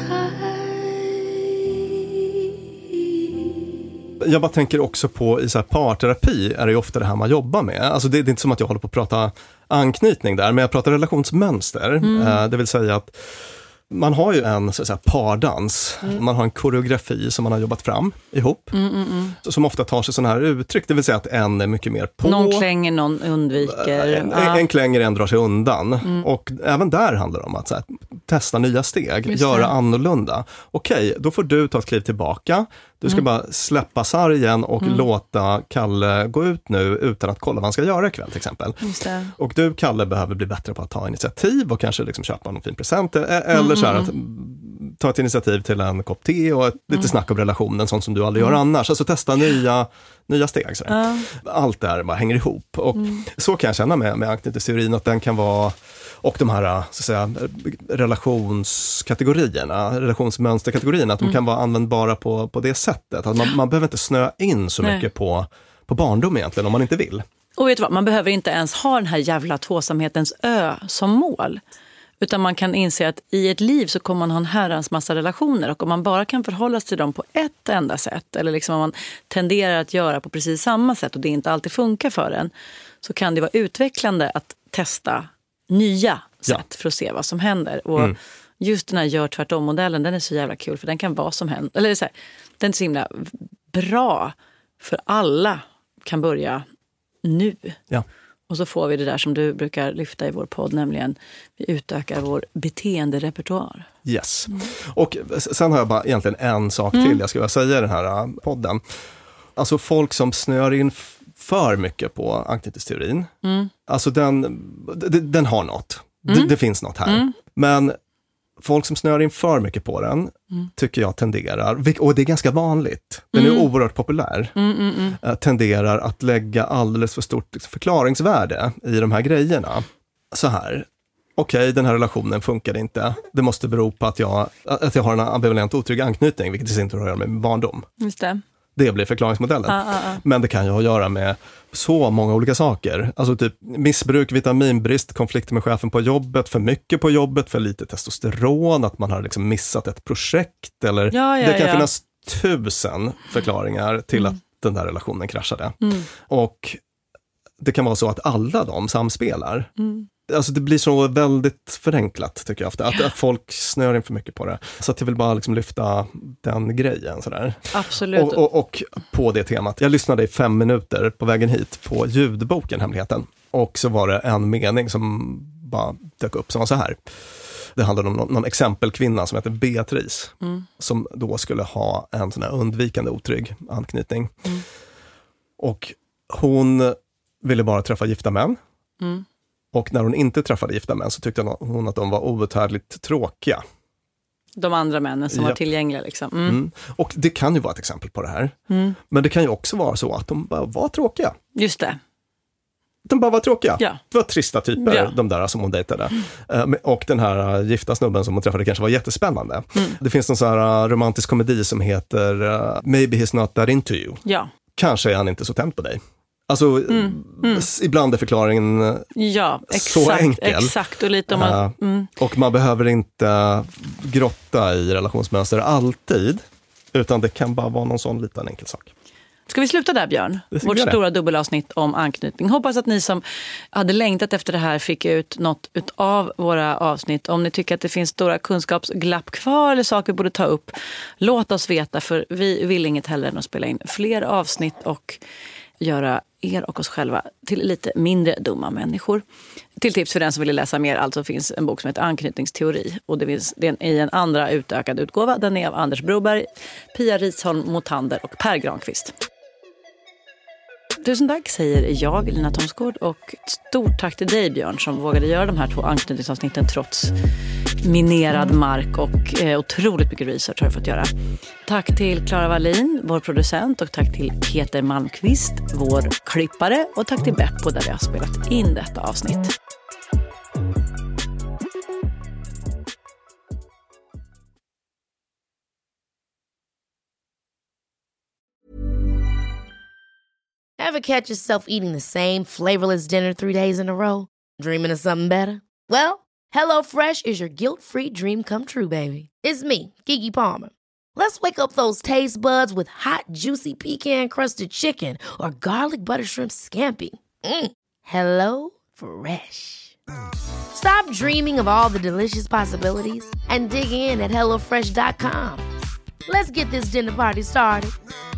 hide. Jag bara tänker också på i så här parterapi är det ju ofta det här man jobbar med. Alltså det, det är inte som att jag håller på att prata anknytning där, men jag pratar relationsmönster. Mm. Eh, det vill säga att man har ju en så att säga, pardans. Mm. Man har en koreografi som man har jobbat fram ihop. Mm, mm, mm. Som ofta tar sig sådana här uttryck. Det vill säga att en är mycket mer på. Någon klänger, någon undviker. En, ja. en klänger, en drar sig undan. Mm. Och även där handlar det om att så här, testa nya steg. Just göra det. Annorlunda. Okej, då får du ta ett kliv tillbaka. Du ska mm. bara släppa sargen och mm. låta Kalle gå ut nu utan att kolla vad han ska göra ikväll till exempel. Just det. Och du, Kalle, behöver bli bättre på att ta initiativ och kanske liksom köpa någon fin present. Eller mm. så här att ta ett initiativ till en kopp te och ett, mm. lite snack om relationen, sånt som du aldrig mm. gör annars. Alltså testa nya, nya steg. Så uh. Allt det här bara hänger ihop. Och mm. så kan jag känna med, med anknytningsteorin att den kan vara, och de här så att säga, relationskategorierna, relationsmönsterkategorierna, att de mm. kan vara användbara på, på det sättet. Att man, man behöver inte snöa in så Nej. mycket på, på barndom egentligen om man inte vill. Och vet du vad, man behöver inte ens ha den här jävla tvåsamhetens ö som mål. Utan man kan inse att i ett liv så kommer man ha en herrans massa relationer. Och om man bara kan förhålla sig till dem på ett enda sätt, eller liksom om man tenderar att göra på precis samma sätt och det inte alltid funkar för en, så kan det vara utvecklande att testa nya sätt ja. för att se vad som händer. Och mm. just den här gör tvärtom-modellen, den är så jävla kul för den kan vara som händer. Eller så här, den är så himla bra för alla kan börja nu. Ja. Och så får vi det där som du brukar lyfta i vår podd, nämligen vi utökar vår beteenderepertoar. Yes. Mm. Och sen har jag bara egentligen en sak mm. till jag skulle säga i den här podden. Alltså folk som snör in för mycket på anknytningsteorin. Mm. Alltså den, den, den har något. Mm. Det, det finns något här. Mm. Men folk som snör in för mycket på den mm. tycker jag tenderar, och det är ganska vanligt, den mm. är oerhört populär, mm, mm, mm. tenderar att lägga alldeles för stort förklaringsvärde i de här grejerna. Så här, okej, okay, den här relationen funkar inte. Det måste bero på att jag, att jag har en ambivalent otrygg anknytning, vilket i sin tur har att göra med min barndom. Just det. Det blir förklaringsmodellen. Ah, ah, ah. Men det kan ju ha att göra med så många olika saker. Alltså typ missbruk, vitaminbrist, konflikter med chefen på jobbet, för mycket på jobbet, för lite testosteron, att man har liksom missat ett projekt. Eller ja, ja, det kan ja. finnas tusen förklaringar till mm. att den där relationen kraschade. Mm. Och det kan vara så att alla de samspelar. Mm. Alltså det blir så väldigt förenklat tycker jag ofta, att, ja. att folk snör in för mycket på det. Så att jag vill bara liksom lyfta den grejen sådär. Absolut. Och, och, och på det temat, jag lyssnade i fem minuter på vägen hit på ljudboken Hemligheten. Och så var det en mening som bara dök upp som var så här. Det handlade om någon, någon exempelkvinna som heter Beatrice. Mm. Som då skulle ha en sån här undvikande otrygg anknytning. Mm. Och hon ville bara träffa gifta män. Mm. Och när hon inte träffade gifta män så tyckte hon att de var outhärdligt tråkiga. De andra männen som ja. var tillgängliga liksom. Mm. Mm. Och det kan ju vara ett exempel på det här. Mm. Men det kan ju också vara så att de bara var tråkiga. Just det. De bara var tråkiga. Ja. Det var trista typer, ja. de där som hon dejtade. Mm. Och den här gifta snubben som hon träffade kanske var jättespännande. Mm. Det finns någon sån här romantisk komedi som heter uh, Maybe He's Not That Into You. Ja. Kanske är han inte så tänd på dig. Alltså, mm, mm. ibland är förklaringen ja, exakt, så enkel. Exakt, och lite om att... Mm. Och man behöver inte grotta i relationsmönster alltid, utan det kan bara vara någon sån liten enkel sak. Ska vi sluta där, Björn? Vårt stora dubbelavsnitt om anknytning. Hoppas att ni som hade längtat efter det här fick ut något av våra avsnitt. Om ni tycker att det finns stora kunskapsglapp kvar eller saker borde ta upp, låt oss veta, för vi vill inget hellre än att spela in fler avsnitt och göra er och oss själva till lite mindre dumma människor. Till tips för den som vill läsa mer, alltså finns en bok som heter Anknytningsteori. Och det finns den i en andra utökad utgåva. Den är av Anders Broberg, Pia Risholm Motander och Per Granqvist. Tusen tack säger jag, Lina Thomsgård, och stort tack till dig, Björn, som vågade göra de här två anknytningsavsnitten trots minerad mark och eh, otroligt mycket research har jag fått göra. Tack till Clara Wallin, vår producent, och tack till Peter Malmqvist, vår klippare, och tack till Beppo där vi har spelat in detta avsnitt. Ever catch yourself eating the same flavorless dinner three days in a row? Dreaming of something better? Well, HelloFresh is your guilt-free dream come true, baby. It's me, Keke Palmer. Let's wake up those taste buds with hot, juicy pecan-crusted chicken or garlic butter shrimp scampi. Mm. Hello Fresh. Stop dreaming of all the delicious possibilities and dig in at hello fresh dot com. Let's get this dinner party started.